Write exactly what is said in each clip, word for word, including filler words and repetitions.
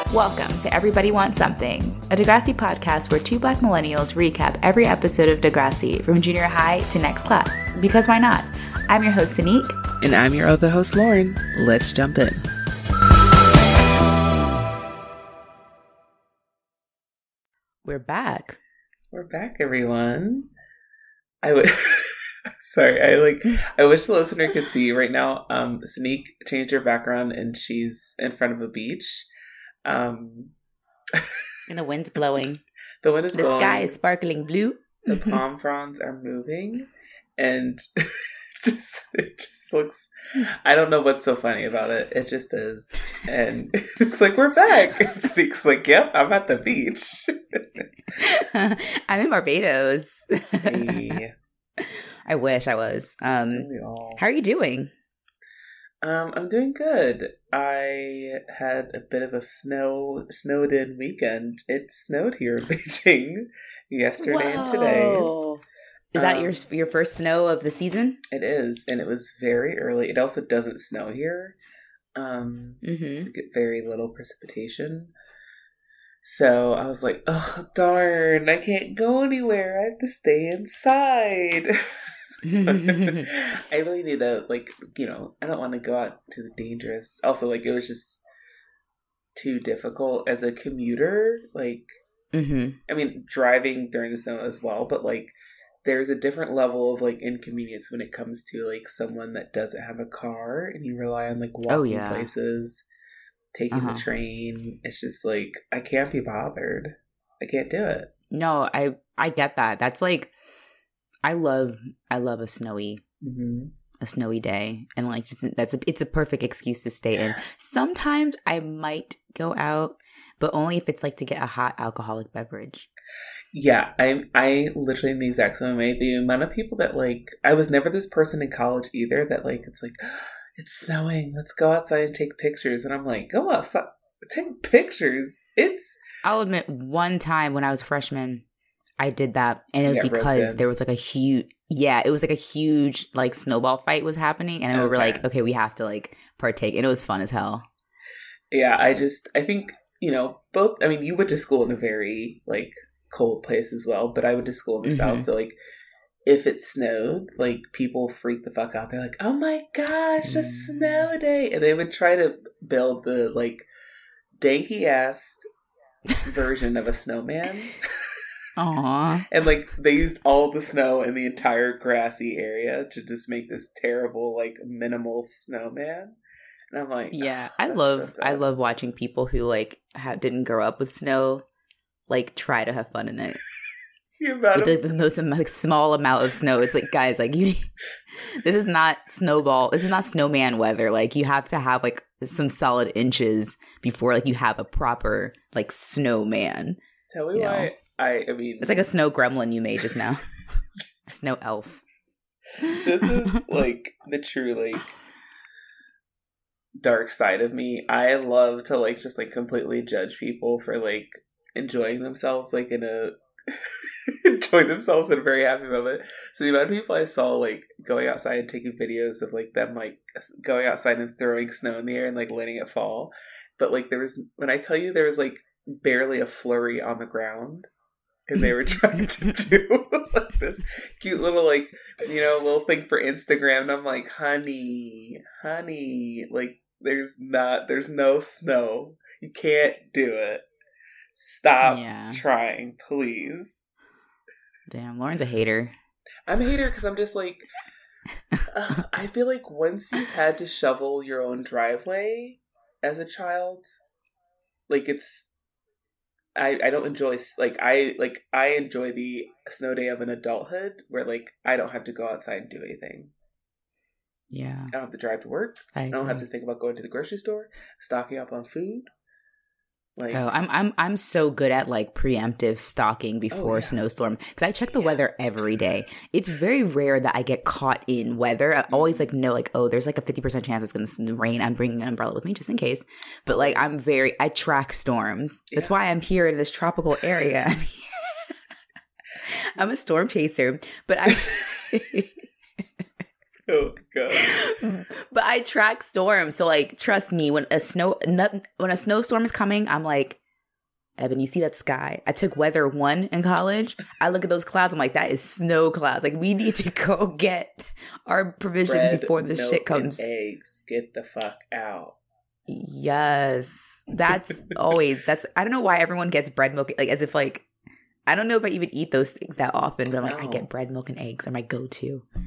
Welcome to Everybody Wants Something, a Degrassi podcast where two Black millennials recap every episode of Degrassi from junior high to next class. Because why not? I'm your host, Sanique. And I'm your other host, Lauren. Let's jump in. We're back. We're back, everyone. I would... Sorry, I like. I wish the listener could see right now. Um, Sanique changed her background and she's in front of a beach. Um, and the wind's blowing. The wind is the blowing. The sky is sparkling blue. The palm fronds are moving, and it just it just looks. I don't know what's so funny about it. It just is, and it's like we're back. And Sanique's like, "Yep, I'm at the beach. I'm in Barbados." Hey. I wish I was. Um, how are you doing? Um, I'm doing good. I had a bit of a snow snowed in weekend. It snowed here in Beijing yesterday Whoa. and today. Is that um, your your first snow of the season? It is, and it was very early. It also doesn't snow here. Um, mm-hmm. You get very little precipitation. So I was like, oh, darn, I can't go anywhere. I have to stay inside. I really need to, like, you know, I don't want to go out to the dangerous. Also, like, it was just too difficult as a commuter. Like, mm-hmm. I mean, driving during the snow as well, but, like, there's a different level of, like, inconvenience when it comes to, like, someone that doesn't have a car and you rely on, like, walking oh, yeah. places, taking uh-huh. the train. It's just, like, I can't be bothered. I can't do it. No, I I get that. That's, like, I love I love a snowy Mm-hmm. a snowy day, and like just, that's a, it's a perfect excuse to stay in. Sometimes I might go out, but only if it's like to get a hot alcoholic beverage. Yeah, I I literally in the exact same way. The amount of people that like I was never this person in college either that like it's like it's snowing, let's go outside and take pictures, and I'm like, go outside, take pictures. It's I'll admit one time when I was a freshman, I did that, and it was because there was like a huge, yeah, it was like a huge like snowball fight was happening, and okay. we were like, okay, we have to like partake, and it was fun as hell. Yeah, I just, I think, you know, both, I mean, you went to school in a very like cold place as well, but I went to school in the mm-hmm. South, so like, if it snowed, like people freak the fuck out. They're like, oh my gosh, a mm. snow day, and they would try to build the like danky ass version of a snowman. Aww. And like they used all the snow in the entire grassy area to just make this terrible like minimal snowman. And I'm like, yeah, oh, I love so I love watching people who like ha- didn't grow up with snow like try to have fun in it. With like, the most like, small amount of snow. It's like, guys, like you this is not snowball this is not snowman weather. Like you have to have like some solid inches before like you have a proper like snowman. Tell me why. Know? I, I mean, it's like a snow gremlin you made just now. A snow elf. This is like the true like dark side of me. I love to like just like completely judge people for like enjoying themselves like in a enjoying themselves in a very happy moment. So the amount of people I saw like going outside and taking videos of like them like going outside and throwing snow in the air and like letting it fall. But like there was when I tell you there was like barely a flurry on the ground. And they were trying to do like this cute little like, you know, little thing for Instagram. And I'm like, honey, honey, like there's not, there's no snow. You can't do it. Stop yeah. trying, please. Damn, Lauren's a hater. I'm a hater because I'm just like, uh, I feel like once you've had to shovel your own driveway as a child, like it's, I, I don't enjoy, like, I, like, I enjoy the snow day of an adulthood where, like, I don't have to go outside and do anything. Yeah. I don't have to drive to work. I, I don't have to think about going to the grocery store, stocking up on food. Like, oh, I'm I'm I'm so good at like preemptive stocking before oh, yeah. a snowstorm because I check the yeah. weather every day. It's very rare that I get caught in weather. I always like know like, oh, there's like a fifty percent chance it's going to rain. I'm bringing an umbrella with me just in case. But like I'm very I track storms. That's yeah. why I'm here in this tropical area. I mean, I'm a storm chaser, but I Oh god! But I track storms, so like, trust me. When a snow when a snowstorm is coming, I'm like, Evan, you see that sky? I took weather one in college. I look at those clouds. I'm like, that is snow clouds. Like, we need to go get our provisions Bread, before this milk, shit comes. And eggs, get the fuck out. Yes, that's always. That's I don't know why everyone gets bread, milk, like as if like I don't know if I even eat those things that often. But I'm like, no. I get bread, milk, and eggs are my go-to. No.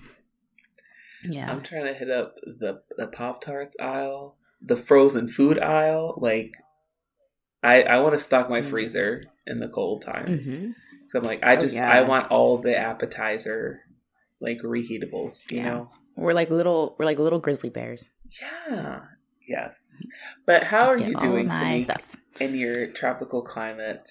Yeah, I'm trying to hit up the the Pop-Tarts aisle, the frozen food aisle. Like, I I want to stock my mm-hmm. freezer in the cold times. Mm-hmm. So I'm like, I just oh, yeah. I want all the appetizer, like reheatables. You yeah. know, we're like little we're like little grizzly bears. Yeah. Yes. But how are you doing stuff in your tropical climate?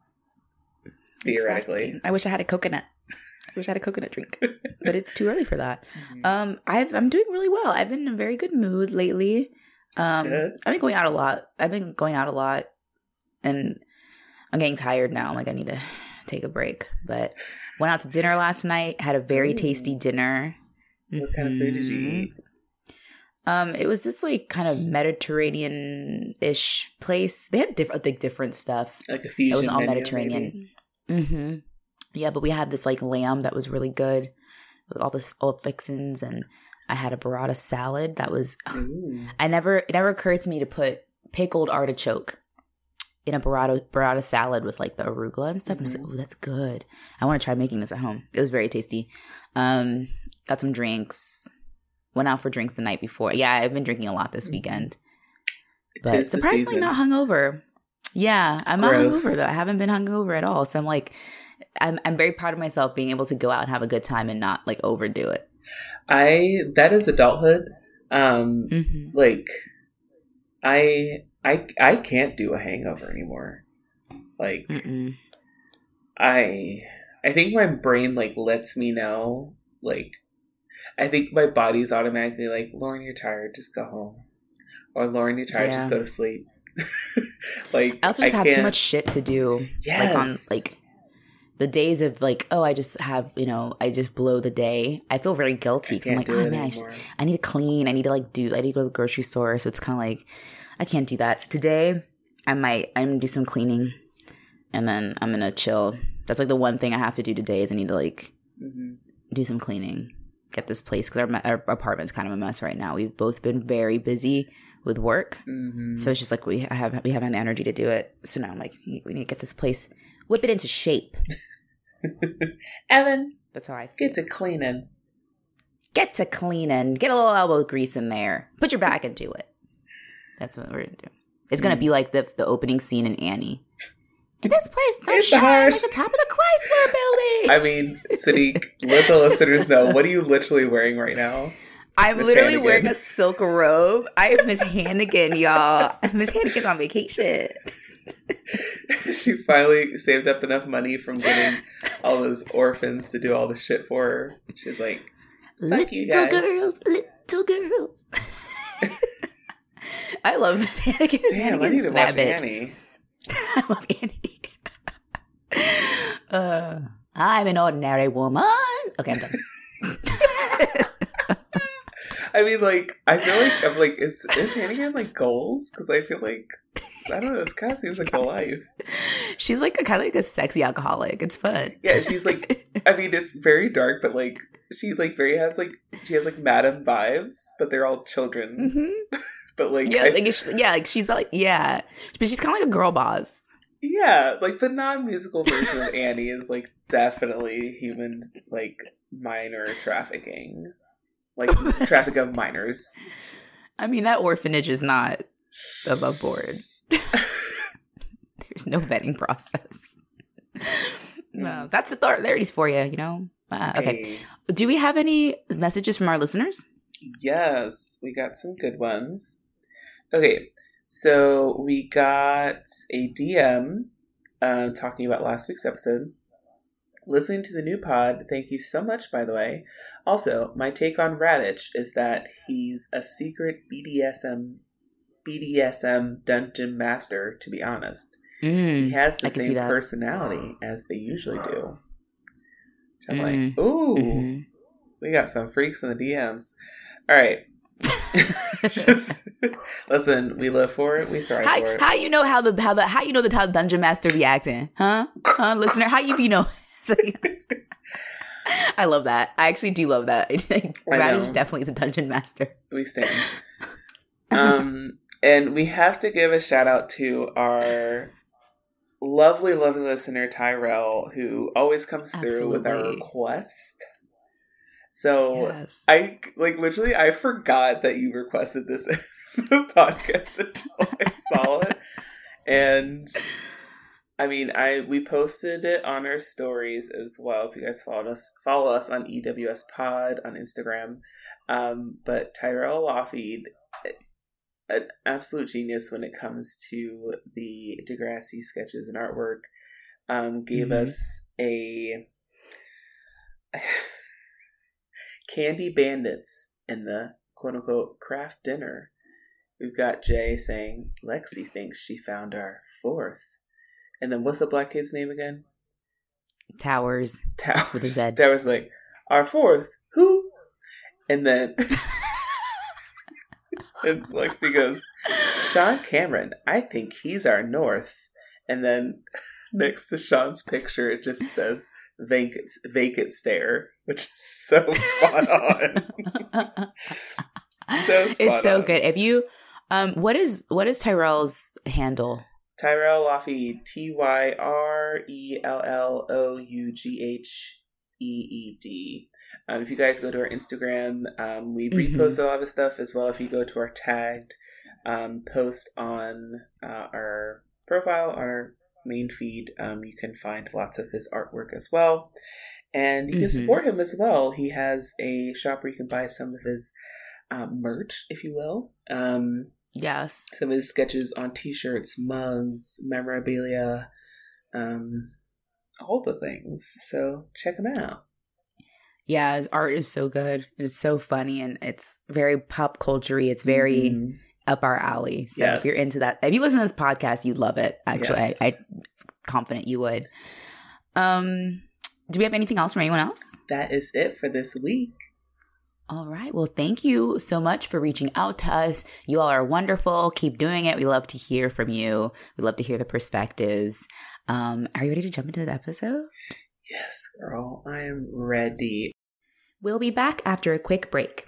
Theoretically, I wish I had a coconut. I wish I had a coconut drink, but it's too early for that. Mm-hmm. Um, I've I'm doing really well. I've been in a very good mood lately. Um, I've been going out a lot. I've been going out a lot, and I'm getting tired now. I'm like, I need to take a break. But went out to dinner last night. Had a very Ooh. tasty dinner. What mm-hmm. kind of food did you eat? Um, it was this like kind of Mediterranean-ish place. They had different, like different stuff. Like a fusion. It was all menu, Mediterranean. Mm-hmm. Yeah, but we had this like lamb that was really good with all this all fixins, and I had a burrata salad that was. Ooh. I never it never occurred to me to put pickled artichoke in a burrata burrata salad with like the arugula and stuff, mm-hmm. and I was like, "Oh, that's good. I want to try making this at home." It was very tasty. Um, got some drinks. Went out for drinks the night before. Yeah, I've been drinking a lot this weekend, but surprisingly not hungover. Yeah, I'm not Growth. hungover though. I haven't been hungover at all. So I'm like. I'm I'm very proud of myself being able to go out and have a good time and not like overdo it. I that is adulthood. Um, mm-hmm. Like I I I can't do a hangover anymore. Like Mm-mm. I I think my brain like lets me know. Like I think my body's automatically like, Lauren, you're tired, just go home. Or Lauren, you're tired, yeah. just go to sleep. Like I also just I have can't... too much shit to do. Yes. Like on like. The days of like, oh, I just have, you know, I just blow the day. I feel very guilty because I'm like, oh man, I, just, I need to clean. I need to like do, I need to go to the grocery store. So it's kind of like, I can't do that. So today, I might, I'm going to do some cleaning and then I'm going to chill. That's like the one thing I have to do today is I need to like mm-hmm. do some cleaning, get this place because our, our apartment's kind of a mess right now. We've both been very busy with work. Mm-hmm. So it's just like we have, we haven't the energy to do it. So now I'm like, we need to get this place, whip it into shape. Evan, that's how I feel. Get to cleaning. Get to cleaning. Get a little elbow grease in there. Put your back into it. That's what we're gonna do. It's gonna mm. be like the the opening scene in Annie. And this place don't shine like the top of the Chrysler building. I mean, Sadiq, let the listeners know, what are you literally wearing right now? I'm Miss literally Hannigan. wearing a silk robe. I am Miss Hannigan, y'all. Miss Hannigan's on vacation. She finally saved up enough money from getting all those orphans to do all the shit for her. She's like, fuck you guys. Little girls, little girls. I love Miss Hannigan. Damn, I need to watch Annie. I love Annie. uh, I'm an ordinary woman. Okay, I'm done. I mean, like, I feel like I'm like, is is Hannigan like goals? Because I feel like I don't know. This kind of seems like a life. She's like a kind of like a sexy alcoholic. It's fun. Yeah, she's like. I mean, it's very dark, but like she like very has like she has like madam vibes, but they're all children. Mm-hmm. But like yeah, I, like it's, yeah, like she's like yeah, but she's kind of like a girl boss. Yeah, like the non-musical version of Annie is like definitely human like minor trafficking. Like, traffic of minors. I mean, that orphanage is not above board. There's no vetting process. No, that's the authorities for you, you know? Uh, okay. Hey. Do we have any messages from our listeners? Yes, we got some good ones. Okay, so we got a D M uh, talking about last week's episode. Listening to the new pod, thank you so much, by the way. Also, my take on Raditch is that he's a secret B D S M B D S M dungeon master, to be honest. Mm, he has the same personality as they usually do. Which I'm mm. like, ooh. Mm-hmm. We got some freaks in the D Ms. All right. Just, listen, we live for it. We thrive how, for it. How you know how the how the how you know the how the dungeon master be acting, huh? Huh, listener? How you be know? I love that. I actually do love that. Radish definitely the dungeon master. We stand. Um, and we have to give a shout out to our lovely, lovely listener Tyrell, who always comes through Absolutely. with our request. So yes. I like literally I forgot that you requested this in the podcast until I saw it. And I mean I we posted it on our stories as well. If you guys followed us follow us on E W S Pod on Instagram. Um, but Tyrell Lougheed, an absolute genius when it comes to the Degrassi sketches and artwork, um, gave mm-hmm. us a Candy Bandits in the quote-unquote craft dinner. We've got Jay saying, Lexi thinks she found our fourth. And then what's the black kid's name again? Towers. Towers. With a Z. Towers like, our fourth? Who? And then and Lexi goes, Sean Cameron, I think he's our north. And then next to Sean's picture, it just says, Vacant, vacant stare, which is so spot on. so spot it's so on. good. If you, um, what is what is Tyrell's handle? Tyrell Lougheed, T Y R E L L O U G H E E D. Um, if you guys go to our Instagram, um, we repost mm-hmm. a lot of stuff as well. If you go to our tagged um, post on uh, our profile, our main feed, um, you can find lots of his artwork as well, and you can mm-hmm. support him as well. He has a shop where you can buy some of his um, merch, if you will. Um, yes, some of his sketches on T-shirts, mugs, memorabilia, um, all the things. So check him out. Yeah, his art is so good. It's so funny, and it's very pop culture-y. It's very mm-hmm. up our alley. So yes. if you're into that, if you listen to this podcast, you'd love it. Actually, yes. I, I'm confident you would. Um, do we have anything else from anyone else? That is it for this week. All right. Well, thank you so much for reaching out to us. You all are wonderful. Keep doing it. We love to hear from you. We love to hear the perspectives. Um, are you ready to jump into the episode? Yes, girl. I am ready. We'll be back after a quick break.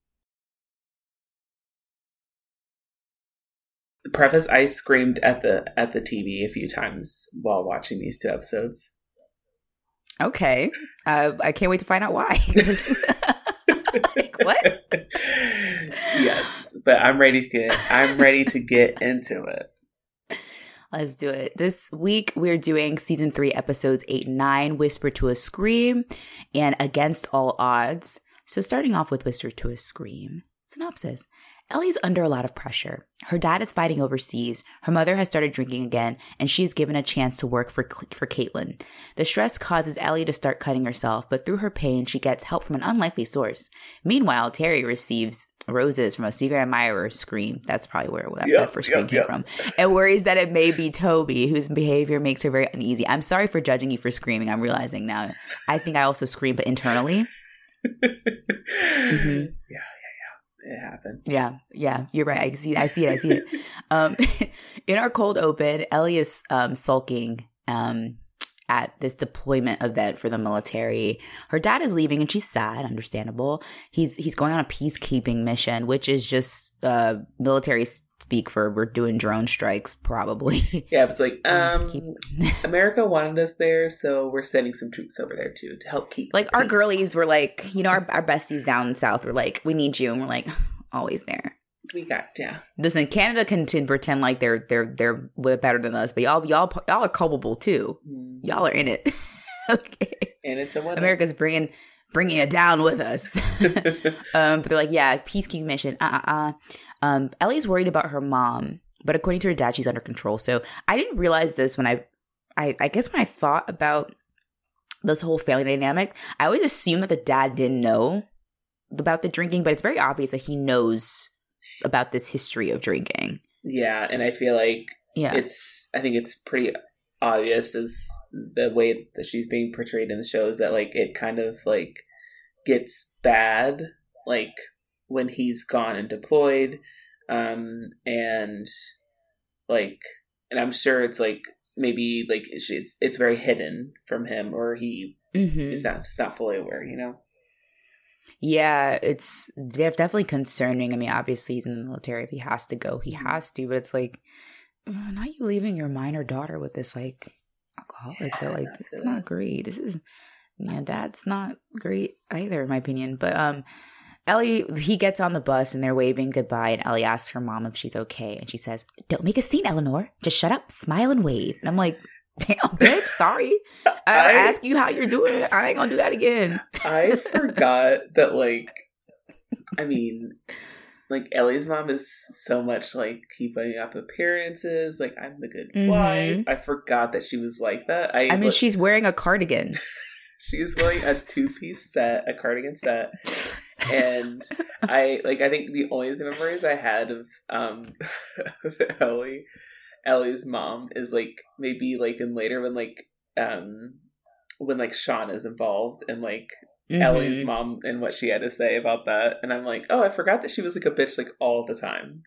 Preface, I screamed at the at the T V a few times while watching these two episodes. Okay. Uh, I can't wait to find out why. Like, what? Yes, but I'm ready to get I'm ready to get into it. Let's do it. This week we're doing season three, episodes eight and nine, Whisper to a Scream, and Against All Odds. So starting off with Whisper to a Scream. Synopsis. Ellie's under a lot of pressure. Her dad is fighting overseas, her mother has started drinking again, and she is given a chance to work for for Caitlin. The stress causes Ellie to start cutting herself, but through her pain, she gets help from an unlikely source. Meanwhile, Terry receives roses from a secret admirer, Scream. That's probably where that, yep, that first Scream yep, came yep. from. And worries that it may be Toby, whose behavior makes her very uneasy. I'm sorry for judging you for screaming. I'm realizing now. I think I also scream, but internally. mm-hmm. Yeah. It happened. Yeah, yeah, you're right. I see. I see it. I see it. Um, in our cold open, Ellie is um, sulking um, at this deployment event for the military. Her dad is leaving, and she's sad. Understandable. He's he's going on a peacekeeping mission, which is just uh, military speak for we're doing drone strikes, probably. Yeah, it's like um, America wanted us there, so we're sending some troops over there too to help keep. Like our peace. Girlies were like, you know, our, our besties down south were like, we need you, and we're like, always there. We got yeah. Listen, Canada can t- pretend like they're they're they're way better than us, but y'all y'all y'all are culpable too. Mm. Y'all are in it. Okay, and it's a winner. America's bringing. Bringing it down with us. um, but they're like, yeah, peacekeeping mission. Uh-uh-uh. Um, Ellie's worried about her mom, but according to her dad, she's under control. So I didn't realize this when I, I, I guess when I thought about this whole family dynamic, I always assumed that the dad didn't know about the drinking, but it's very obvious that he knows about this history of drinking. Yeah, and I feel like yeah. it's, I think it's pretty obvious as the way that she's being portrayed in the shows that like it kind of like gets bad, like, when he's gone and deployed, um, and, like, and I'm sure it's, like, maybe, like, it's, it's very hidden from him, or he mm-hmm. is not, is not fully aware, you know? Yeah, it's definitely concerning. I mean, obviously he's in the military. If he has to go, he has to, but it's like, oh, not you leaving your minor daughter with this, like, alcoholic, yeah, but, like, this is not great. This is, yeah, dad's not great either, in my opinion, but, um, Ellie, he gets on the bus and they're waving goodbye, and Ellie asks her mom if she's okay, and she says, "Don't make a scene, Eleanor. Just shut up, smile, and wave." And I'm like, damn, bitch, sorry. I, I ask you how you're doing. I ain't gonna do that again. I forgot that, like, I mean, like, Ellie's mom is so much, like, keeping up appearances. Like, I'm the good mm-hmm. wife. I forgot that she was like that. I, I mean, look, she's wearing a cardigan. She's wearing a two-piece set, a cardigan set. And I, like, I think the only memories I had of, um, of Ellie, Ellie's mom is, like, maybe, like, in later when, like, um, when, like, Sean is involved and, like, mm-hmm. Ellie's mom and what she had to say about that. And I'm like, oh, I forgot that she was, like, a bitch, like, all the time.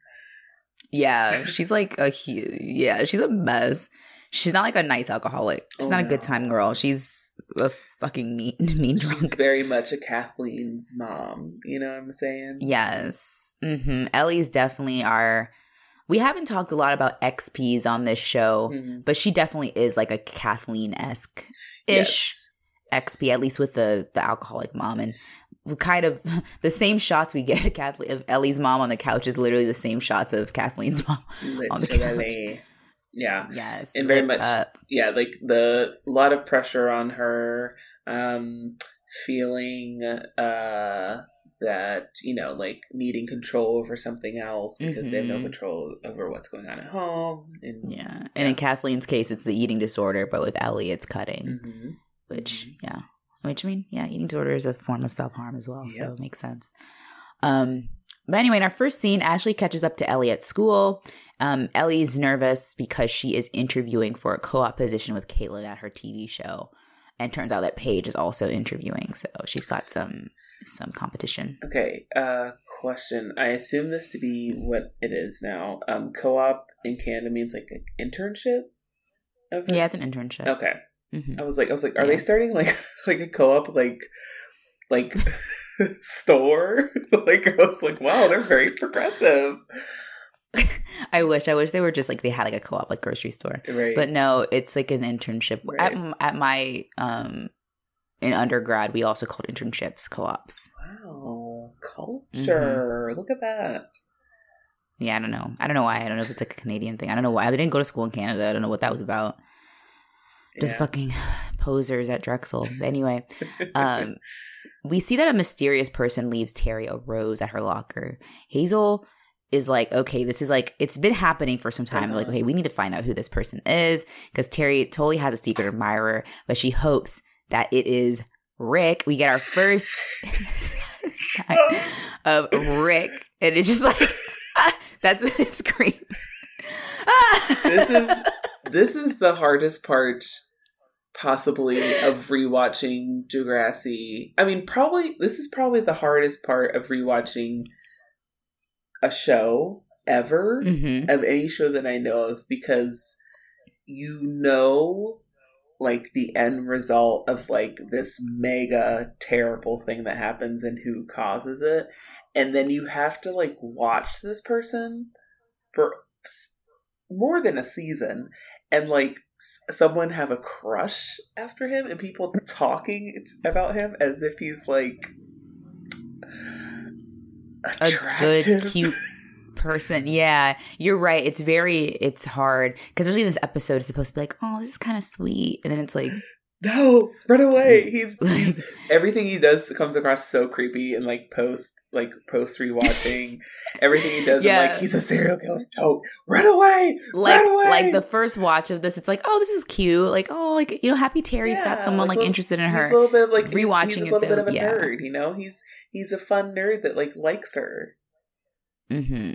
Yeah, she's, like, a huge, yeah, she's a mess. She's not, like, a nice alcoholic. She's oh, not a no. good time girl. She's a fucking mean, mean drunk. She's very much a Kathleen's mom. You know what I'm saying? Yes. Mm-hmm. Ellie's definitely our... We haven't talked a lot about X Ps on this show, mm-hmm. but she definitely is like a Kathleen-esque-ish yes. X P, at least with the, the alcoholic mom. And we kind of... The same shots we get of, Kathleen, of Ellie's mom on the couch is literally the same shots of Kathleen's mom literally. on the couch. Yeah. Yes. And very much, up. yeah, like the a lot of pressure on her, um, feeling uh, that, you know, like needing control over something else because mm-hmm. they have no control over what's going on at home. And, yeah. yeah. And in Kathleen's case, it's the eating disorder, but with Ellie, it's cutting, mm-hmm. which, mm-hmm. yeah. Which, I mean, yeah, eating disorder is a form of self-harm as well, yep. so it makes sense. Um, but anyway, in our first scene, Ashley catches up to Ellie at school. Um, Ellie's nervous because she is interviewing for a co-op position with Caitlin at her T V show. And turns out that Paige is also interviewing, so she's got some some competition. Okay, uh, question. I assume this to be what it is now. Um, co-op in Canada means like an internship? Of yeah, it's an internship. Okay. Mm-hmm. I was like, I was like, are yeah. they starting like like a co-op like like store? Like I was like, wow, they're very progressive. I wish, I wish they were just like they had like a co-op like grocery store, right? But no, it's like an internship. Right. At at my um in undergrad, we also called internships co-ops. Wow, culture! Mm-hmm. Look at that. Yeah, I don't know. I don't know why. I don't know if it's like a Canadian thing. I don't know why. I didn't go to school in Canada. I don't know what that was about. Just yeah. fucking posers at Drexel. Anyway, um, we see that a mysterious person leaves Terry a rose at her locker. Hazel is like, okay, this is like, it's been happening for some time. Uh-huh. Like, okay, we need to find out who this person is because Terry totally has a secret admirer, but she hopes that it is Rick. We get our first sign of Rick, and it's just like, that's what it screams. This is this is the hardest part, possibly, of rewatching Degrassi. I mean, probably this is probably the hardest part of rewatching a show ever, mm-hmm. of any show that I know of, because you know, like, the end result of, like, this mega terrible thing that happens and who causes it, and then you have to, like, watch this person for more than a season and, like, someone have a crush after him and people talking about him as if he's, like, attractive. A good, cute person. Yeah, you're right. It's very, it's hard because especially this episode is supposed to be like, oh, this is kind of sweet, and then it's like, no, run away. He's, he's everything he does comes across so creepy and like post like post rewatching. Everything he does, yeah. I'm like, he's a serial killer. Don't run away. Like run away. Like the first watch of this, it's like, oh, this is cute. Like, oh, like, you know, Happy Terry's yeah, got someone like, like interested in her. He's a little bit like rewatching he's, he's a little it, bit though, of a yeah. nerd, you know. He's he's a fun nerd that like likes her. Mm-hmm.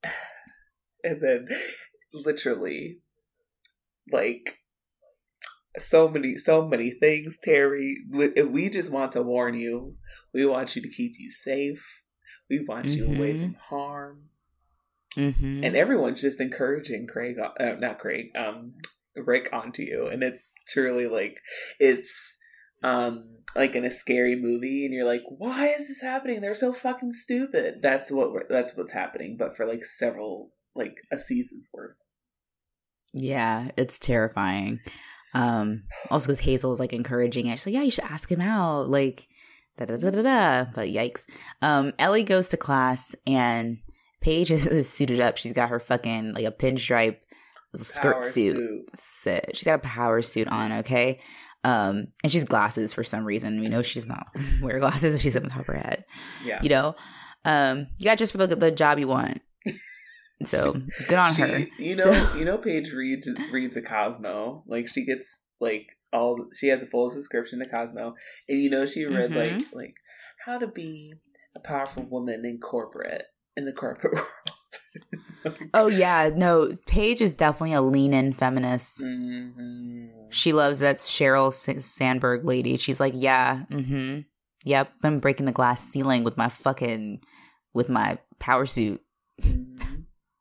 And then, literally, like, so many, so many things, Terry. If we just want to warn you, we want you to keep you safe. We want mm-hmm. you away from harm. Mm-hmm. And everyone's just encouraging Craig, uh, not Craig, um, Rick onto you. And it's truly like, it's um, like in a scary movie and you're like, why is this happening? They're so fucking stupid. That's what we're, that's what's happening. But for like several, like a season's worth. Yeah, it's terrifying. Um, also because Hazel is like encouraging it. She's like, yeah, you should ask him out. Like, da da da da da. But yikes. Um, Ellie goes to class and Paige is, is suited up. She's got her fucking like a pinstripe skirt power suit. suit. She's got a power suit on, okay? Um, and she's glasses for some reason. We know she does not wear glasses if she's up on top of her head. Yeah. You know? Um, you got just for the, the job you want. So good on she, her. You know, so. you know, Paige reads reads a Cosmo. Like she gets like all. She has a full subscription to Cosmo, and you know she read mm-hmm. like like how to be a powerful woman in corporate in the corporate world. Oh yeah, no. Paige is definitely a lean-in feminist. Mm-hmm. She loves that Sheryl Sandberg lady. She's like, yeah, mm-hmm, yep. I'm breaking the glass ceiling with my fucking with my power suit. Mm-hmm.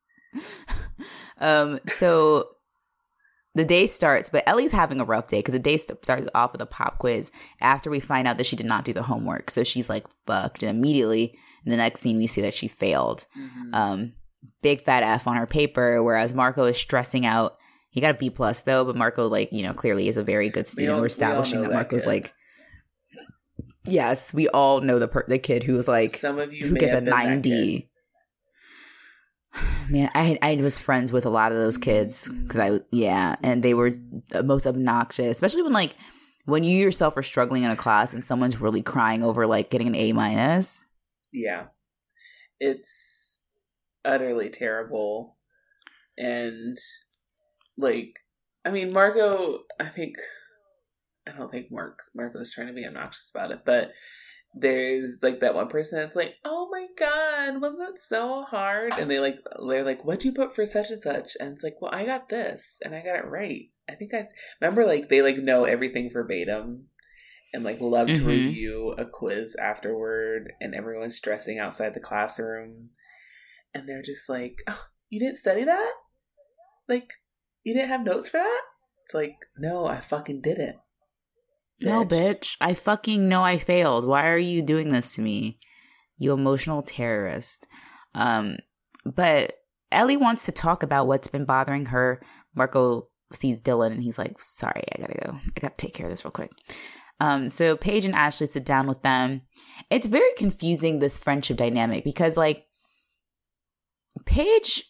um so the day starts, but Ellie's having a rough day because the day st- starts off with a pop quiz after we find out that she did not do the homework. So she's like fucked, and immediately in the next scene we see that she failed. Mm-hmm. Um big fat F on her paper, whereas Marco is stressing out. He got a B plus though, but Marco, like, you know, clearly is a very good student. We all, We're establishing we that, that Marco's kid. Like, yes, we all know the per- the kid who was like, some of you who gets a ninety. Man, I I was friends with a lot of those kids because I yeah, and they were the most obnoxious, especially when like when you yourself are struggling in a class and someone's really crying over like getting an A minus. Yeah, it's utterly terrible, and like I mean, Marco. I think I don't think Mark Marco's trying to be obnoxious about it, but. There's like that one person that's like, oh my god, wasn't it so hard? And they like they're like, what'd you put for such and such? And it's like, well, I got this and I got it right. I think I remember like they like know everything verbatim and like love mm-hmm. to review a quiz afterward, and everyone's stressing outside the classroom, and they're just like, oh, you didn't study that? Like you didn't have notes for that? It's like, no, I fucking didn't. Bitch. No, bitch. I fucking know I failed. Why are you doing this to me? You emotional terrorist. Um, but Ellie wants to talk about what's been bothering her. Marco sees Dylan and he's like, sorry, I gotta go. I gotta take care of this real quick. Um, so Paige and Ashley sit down with them. It's very confusing, this friendship dynamic, because like Paige,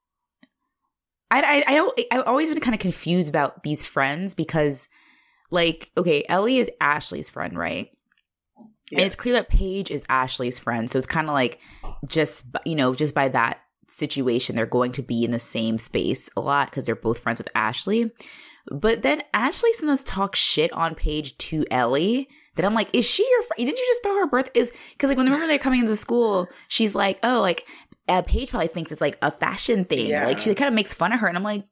I, I, I don't, I've always been kind of confused about these friends because like, okay, Ellie is Ashley's friend, right? Yes. And it's clear that Paige is Ashley's friend. So it's kind of like just, you know, just by that situation, they're going to be in the same space a lot because they're both friends with Ashley. But then Ashley sometimes talks shit on Paige to Ellie that I'm like, is she your friend? Did you just throw her birth? Is because like when remember they're coming into school, she's like, oh, like uh, Paige probably thinks it's like a fashion thing. Yeah. Like she kind of makes fun of her. And I'm like,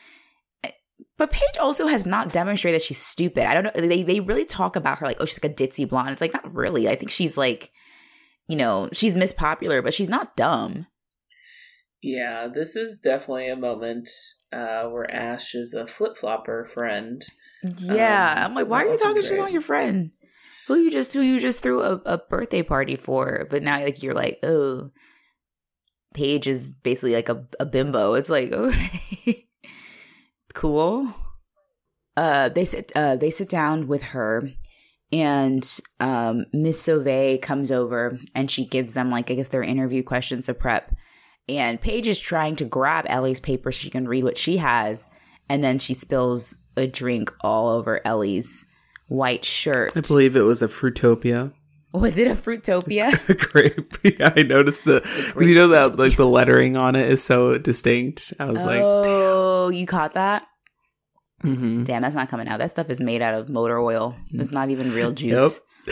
but Paige also has not demonstrated that she's stupid. I don't know. They they really talk about her like, oh, she's like a ditzy blonde. It's like, not really. I think she's like, you know, she's Miss Popular, but she's not dumb. Yeah, this is definitely a moment uh, where Ash is a flip-flopper friend. Yeah. Um, I'm like, why are you talking shit on your friend? Who you just who you just threw a, a birthday party for? But now like you're like, oh, Paige is basically like a, a bimbo. It's like, okay. Cool. Uh, they sit. Uh, they sit down with her, and um, Miss Sauvé comes over, and she gives them like I guess their interview questions to prep. And Paige is trying to grab Ellie's paper so she can read what she has, and then she spills a drink all over Ellie's white shirt. I believe it was a Fruitopia. Was it a Fruitopia? Grape. Yeah, I noticed the because you know that like the lettering on it is so distinct. I was oh, like, oh, you caught that? Mm-hmm. Damn, that's not coming out. That stuff is made out of motor oil. It's not even real juice. Yep.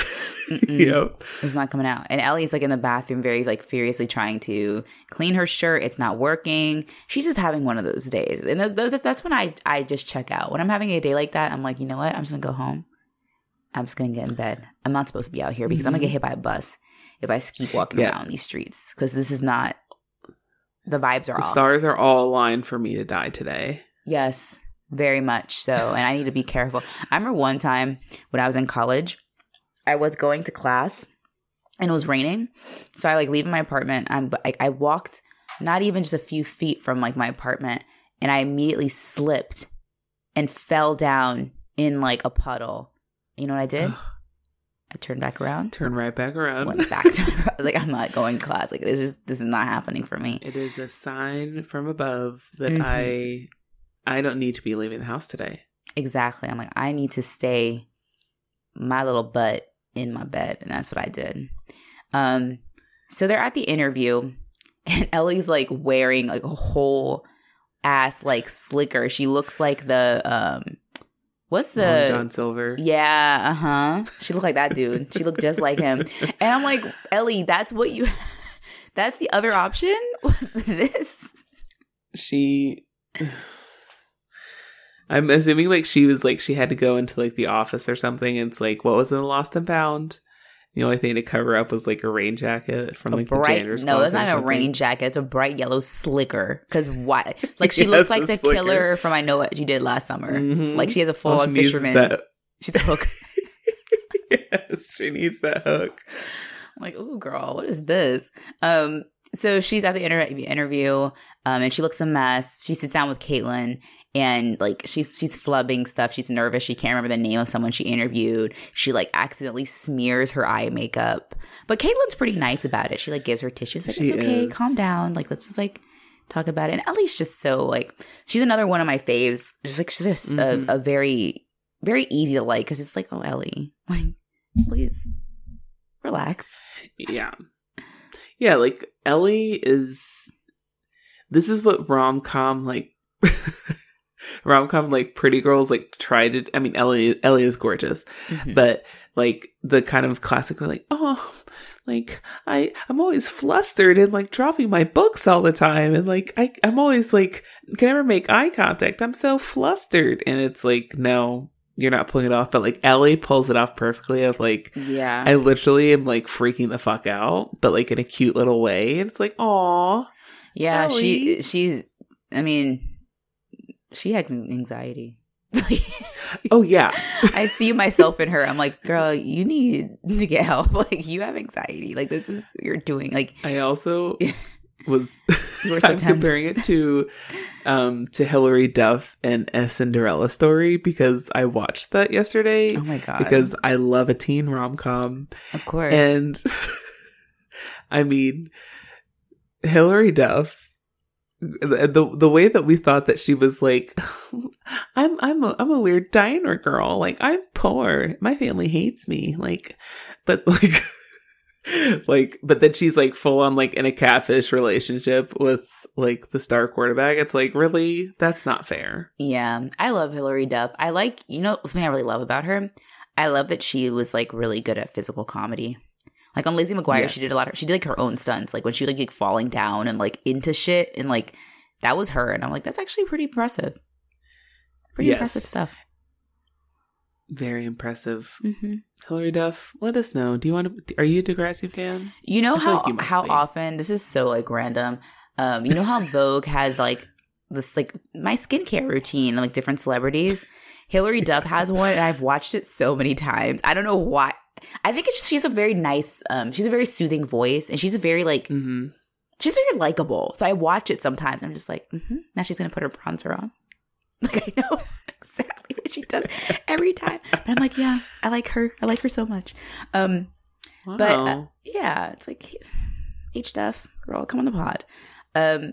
Yep. It's not coming out. And Ellie's like in the bathroom very like furiously trying to clean her shirt. It's not working. She's just having one of those days. And that's, that's, that's when I, I just check out. When I'm having a day like that, I'm like, you know what? I'm just going to go home. I'm just going to get in bed. I'm not supposed to be out here because mm-hmm. I'm going to get hit by a bus if I keep walking yeah. around these streets. Because this is not, the vibes are the off. Stars are all aligned for me to die today. Yes, very much so. And I need to be careful. I remember one time when I was in college, I was going to class and it was raining. So I like leave my apartment. I'm like, I walked not even just a few feet from like my apartment and I immediately slipped and fell down in like a puddle. You know what I did? I turned back around. Turn right back around. Went back to I was like, I'm not going to class. Like this is this is not happening for me. It is a sign from above that mm-hmm. I I don't need to be leaving the house today. Exactly. I'm like, I need to stay my little butt in my bed. And that's what I did. Um, so they're at the interview and Ellie's like wearing like a whole ass like slicker. She looks like the um what's the Long John Silver? Yeah, uh-huh. She looked like that dude. She looked just like him. And I'm like, Ellie, that's what you that's the other option? Was this? She I'm assuming like she was like she had to go into like the office or something and it's like what was in the Lost and Found? The only thing to cover up was like a rain jacket from like bright, the janitor's no, it's not a rain jacket. It's a bright yellow slicker. Because why? Like she yes, looks like the slicker. Killer from I Know What You Did Last Summer. Mm-hmm. Like she has a full on fisherman. That. She's a hook. Yes, she needs that hook. I'm like, ooh, girl, what is this? Um, so she's at the inter- interview, um, and she looks a mess. She sits down with Caitlin. And like she's she's flubbing stuff. She's nervous. She can't remember the name of someone she interviewed. She like accidentally smears her eye makeup. But Caitlin's pretty nice about it. She like gives her tissues. Like, it's okay, is. Calm down. Like let's just like talk about it. And Ellie's just so like she's another one of my faves. Just like she's just mm-hmm. a, a very very easy to like because it's like, oh Ellie, like please relax. Yeah, yeah. Like Ellie is. This is what rom-com like. Rom-com like pretty girls like try to I mean Ellie Ellie is gorgeous mm-hmm. but like the kind of classic like oh like I I'm always flustered and like dropping my books all the time and like I I'm always like can never make eye contact. I'm so flustered and it's like no you're not pulling it off but like Ellie pulls it off perfectly of like yeah I literally am like freaking the fuck out but like in a cute little way and it's like aw yeah Ellie. she she's I mean she has anxiety. Oh, yeah. I see myself in her. I'm like, girl, you need to get help. Like, you have anxiety. Like, this is what you're doing. Like, I also was you were so I'm comparing it to um, to Hilary Duff and A Cinderella Story because I watched that yesterday. Oh, my God. Because I love a teen rom-com. Of course. And, I mean, Hilary Duff, The, the the way that we thought that she was like, I'm I'm a I'm a weird diner girl. Like I'm poor. My family hates me. Like, but like, like, but then she's like full on like in a catfish relationship with like the star quarterback. It's like really that's not fair. Yeah, I love Hilary Duff. I like you know something I really love about her. I love that she was like really good at physical comedy. Like on Lizzie McGuire, yes. she did a lot of, she did like her own stunts. Like when she like, like falling down and like into shit and like that was her. And I'm like, that's actually pretty impressive. Pretty yes. impressive stuff. Very impressive. Mm-hmm. Hilary Duff, let us know. Do you want to, are you a Degrassi fan? You know how, like you how be. often, this is so like random. Um, you know how Vogue has like this, like my skincare routine, like different celebrities. Hilary Duff has one and I've watched it so many times. I don't know why. I think it's just, she's a very nice, um, she's a very soothing voice and she's a very like, mm-hmm. she's very likable. So I watch it sometimes. I'm just like, mm-hmm. now she's going to put her bronzer on. Like I know exactly what she does every time. But I'm like, yeah, I like her. I like her so much. Um, wow. But uh, yeah, it's like, H Duff, girl, come on the pod. Um,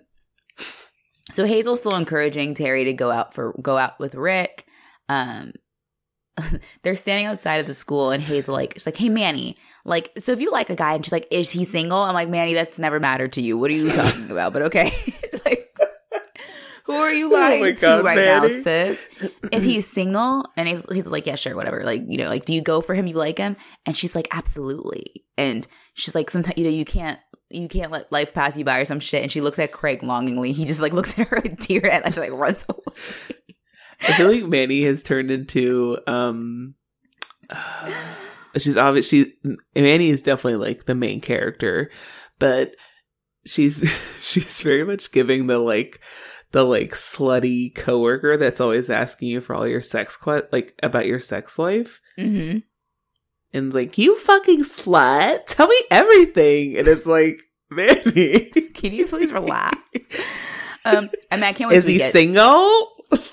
so Hazel's still encouraging Terry to go out for, go out with Rick. Um, they're standing outside of the school and Hazel like she's like, hey Manny, like so if you like a guy and she's like, is he single? I'm like, Manny, that's never mattered to you. What are you talking about? But okay. Like Who are you lying oh to God, right Manny. now, sis? Is he single? And he's he's like, yeah, sure, whatever. Like, you know, like, do you go for him? You like him? And she's like, absolutely. And she's like, sometimes, you know, you can't you can't let life pass you by or some shit. And she looks at Craig longingly. He just like looks at her like deer and just like runs away. I feel like Manny has turned into um uh, she's obvious she Manny is definitely like the main character, but she's she's very much giving the like the like slutty coworker that's always asking you for all your sex que- like about your sex life. Mm-hmm. And like, you fucking slut, tell me everything. And it's like, Manny, can you please relax? Um, I mean, I can't wait. Is he get- single?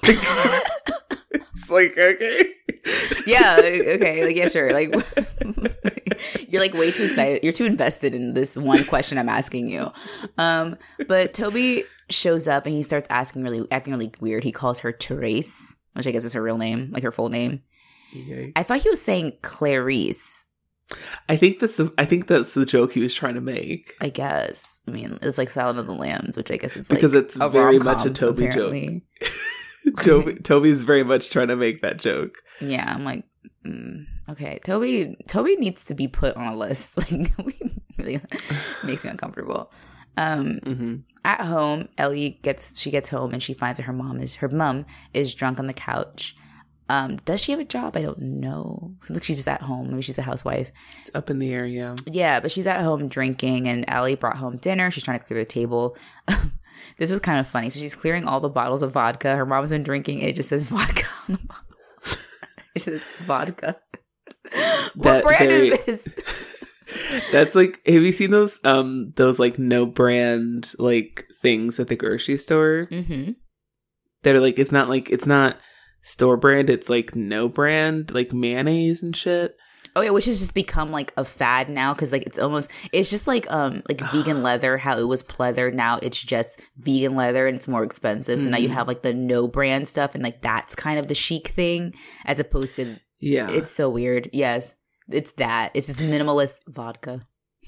It's like, okay. Yeah, okay, like, yeah, sure. Like, you're like way too excited. You're too invested in this one question I'm asking you. Um, but Toby shows up and he starts asking really, acting really weird. He calls her Therese, which I guess is her real name, like her full name. Yikes. I thought he was saying Clarice. I think that's the I think that's the joke he was trying to make. I guess. I mean, it's like Silence of the Lambs, which I guess is like because it's a very much a Toby apparently. joke. Toby Toby's very much trying to make that joke. Yeah, I'm like, mm, okay, Toby. Toby needs to be put on a list. Like, really makes me uncomfortable. Um, mm-hmm. At home, Ellie gets she gets home and she finds that her mom is her mom is drunk on the couch. Um, does she have a job? I don't know. Look, she's just at home. Maybe she's a housewife. It's up in the air, yeah. Yeah, but she's at home drinking, and Ellie brought home dinner. She's trying to clear the table. This was kind of funny. So she's clearing all the bottles of vodka. Her mom's been drinking, and it just says vodka on the bottle. It says vodka. What brand very, is this? That's like, have you seen those um those like no brand like things at the grocery store? Mm-hmm. That are like, it's not like it's not store brand, it's like no brand, like mayonnaise and shit. Oh yeah, which has just become like a fad now because like it's almost it's just like um like vegan leather, how it was pleather, now it's just vegan leather and it's more expensive. So mm. now you have like the no brand stuff and like that's kind of the chic thing as opposed to yeah, it's so weird. Yes, it's that it's just minimalist vodka.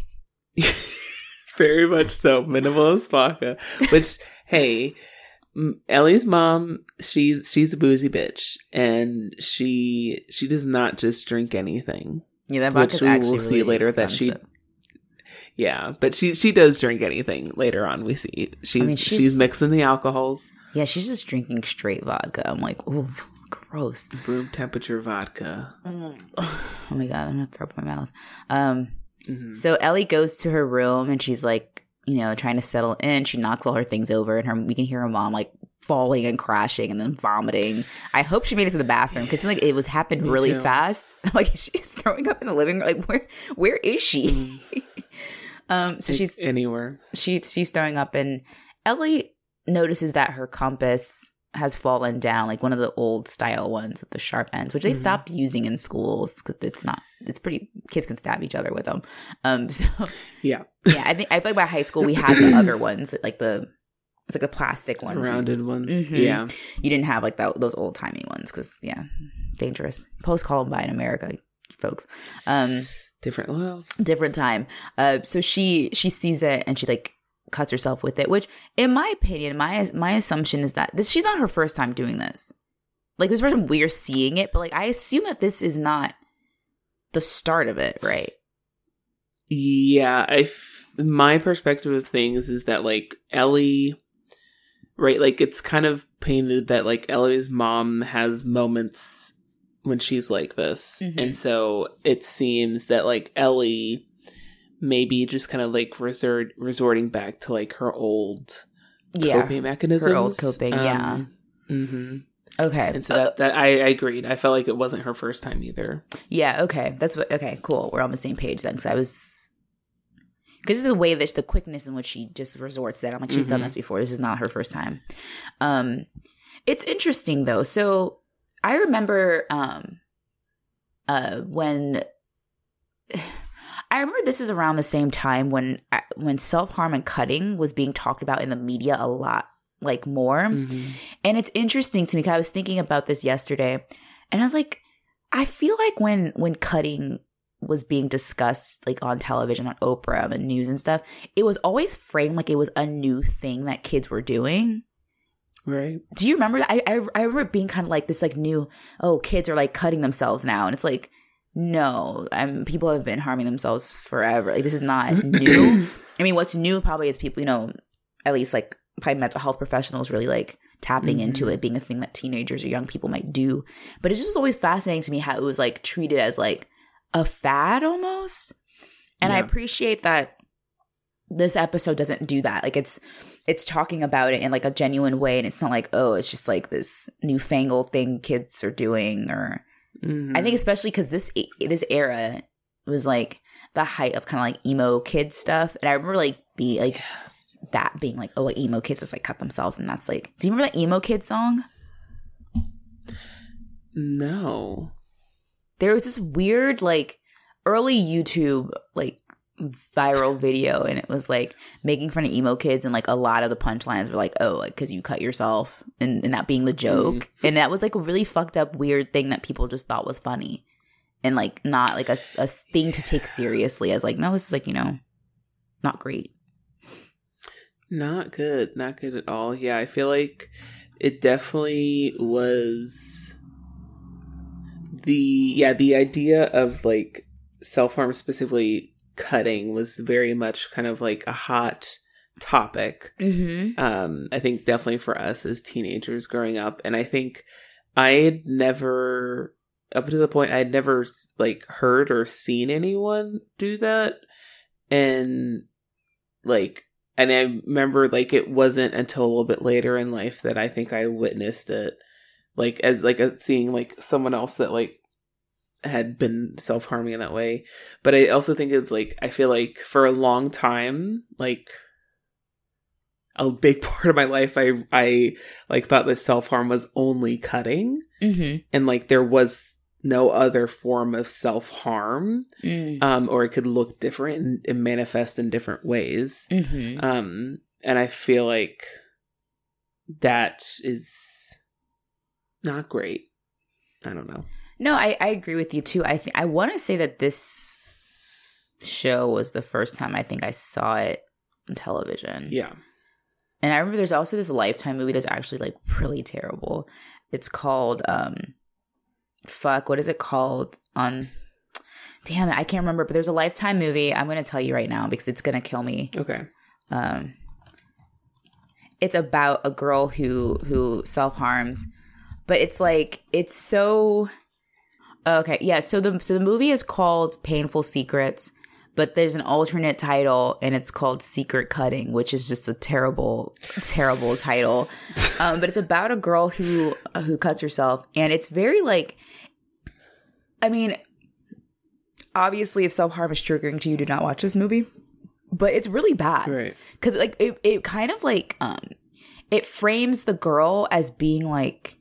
Very much so, minimalist vodka. Which hey. Ellie's mom, she's she's a boozy bitch, and she she does not just drink anything. Yeah, that vodka's actually really we'll see later expensive. that she. Yeah, but she she does drink anything later on. We see she's I mean, she's, she's mixing the alcohols. Yeah, she's just drinking straight vodka. I'm like, ooh, gross. Room temperature vodka. Oh my God, I'm gonna throw up my mouth. Um, mm-hmm. So Ellie goes to her room and she's like, you know, trying to settle in. She knocks all her things over and her we can hear her mom like falling and crashing and then vomiting. I hope she made it to the bathroom because like it was happened Me really too. fast. Like she's throwing up in the living room. Like where where is she? um so like she's anywhere. She she's throwing up and Ellie notices that her compass has fallen down, like one of the old style ones with the sharp ends, which they mm-hmm. stopped using in schools because it's not, it's pretty, kids can stab each other with them. Um, so yeah, yeah, I think I feel like by high school we had the other ones, like the it's like the plastic ones, rounded ones. Mm-hmm. Yeah, you didn't have like that those old timey ones because yeah, dangerous. Post Columbine America, folks. Um, different, well, different time. Uh, so she she sees it and she like cuts herself with it, which in my opinion, my my assumption is that this she's not her first time doing this. Like this first time we're seeing it, but like I assume that this is not the start of it, right? Yeah, I f- my perspective of things is that like Ellie, right? Like it's kind of painted that like Ellie's mom has moments when she's like this, mm-hmm. and so it seems that like Ellie maybe just kind of like resort resorting back to like her old yeah, coping mechanisms. Her old coping, um, yeah. Mm-hmm. Okay. And so that, that I, I agreed. I felt like it wasn't her first time either. Yeah, okay. That's what okay, cool. We're on the same page then, because I was because of the way that the quickness in which she just resorts to that. I'm like, she's mm-hmm. done this before. This is not her first time. Um it's interesting though. So I remember um uh when I remember this is around the same time when when self-harm and cutting was being talked about in the media a lot, like more. Mm-hmm. And it's interesting to me because I was thinking about this yesterday and I was like, I feel like when when cutting was being discussed like on television, on Oprah, on the news and stuff, it was always framed like it was a new thing that kids were doing. Right. Do you remember that? I, I, I remember it being kind of like this like new, oh, kids are like cutting themselves now. And it's like, no, I'm, people have been harming themselves forever. Like, this is not new. I mean, what's new probably is people, you know, at least like probably mental health professionals really like tapping mm-hmm. into it being a thing that teenagers or young people might do. But it just was always fascinating to me how it was like treated as like a fad almost. And yeah. I appreciate that this episode doesn't do that. Like it's it's talking about it in like a genuine way, and it's not like, oh, it's just like this newfangled thing kids are doing. Or mm-hmm. I think especially because this this era was like the height of kind of like emo kid stuff, and I remember like be like yes. that being like, oh, like emo kids just like cut themselves, and that's like, do you remember that emo kid song? No. There was this weird like early YouTube like viral video, and it was like making fun of emo kids, and like a lot of the punchlines were like, oh, like because you cut yourself, and, and that being the joke. Mm. And that was like a really fucked up weird thing that people just thought was funny, and like not like a, a thing to take seriously as like, no, this is like, you know, not great, not good not good at all. Yeah, I feel like it definitely was the yeah the idea of like self-harm, specifically cutting, was very much kind of like a hot topic. Mm-hmm. Um, I think definitely for us as teenagers growing up. And I think I had never, up to the point, I had never like heard or seen anyone do that. And like, and I remember like it wasn't until a little bit later in life that I think I witnessed it, like as like a, seeing like someone else that like had been self-harming in that way. But I also think it's like, I feel like for a long time, like a big part of my life, I I like thought that self-harm was only cutting, mm-hmm. and like there was no other form of self-harm, mm. um, or it could look different and, and manifest in different ways. Mm-hmm. Um, and I feel like that is not great. I don't know. No, I, I agree with you too. I think I want to say that this show was the first time I think I saw it on television. Yeah. And I remember there's also this Lifetime movie that's actually like really terrible. It's called um fuck, what is it called on damn it, I can't remember, but there's a Lifetime movie. I'm gonna tell you right now because it's gonna kill me. Okay. Um it's about a girl who who self-harms, but it's like it's so okay, yeah, so the so the movie is called Painful Secrets, but there's an alternate title, and it's called Secret Cutting, which is just a terrible, terrible title. Um, but it's about a girl who uh, who cuts herself, and it's very like, I mean, obviously, if self-harm is triggering to you, do not watch this movie. But it's really bad, right? Because like it, it kind of like um, it frames the girl as being like.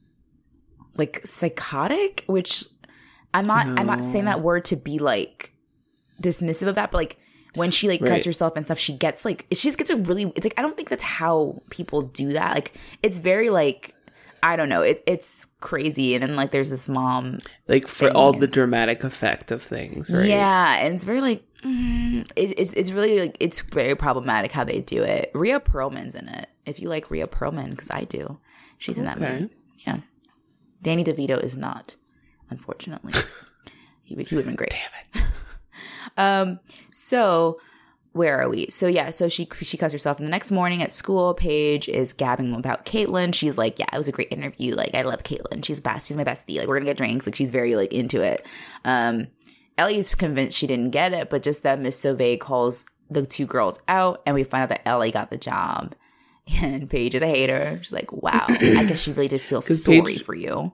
like psychotic, which I'm not, no. I'm not saying that word to be like dismissive of that, but like when she like right. cuts herself and stuff, she gets like, she just gets a really, it's like, I don't think that's how people do that. Like it's very like, I don't know, it, it's crazy. And then like there's this mom. Like for all and, the dramatic effect of things, right? Yeah. And it's very like, mm, it, it's, it's really like, it's very problematic how they do it. Rhea Perlman's in it. If you like Rhea Perlman, because I do. She's in that okay. movie. Yeah. Danny DeVito is not, unfortunately. he would he would have been great. Damn it. um. So where are we? So yeah. So she she cuts herself, and the next morning at school, Paige is gabbing about Caitlin. She's like, "Yeah, it was a great interview. Like, I love Caitlin. She's best. She's my bestie. Like, we're gonna get drinks. Like, she's very like into it." Um. Ellie's convinced she didn't get it, but just that Miss Sauvé calls the two girls out, and we find out that Ellie got the job. And Paige is a hater. She's like, wow, I guess she really did feel sorry Paige, for you.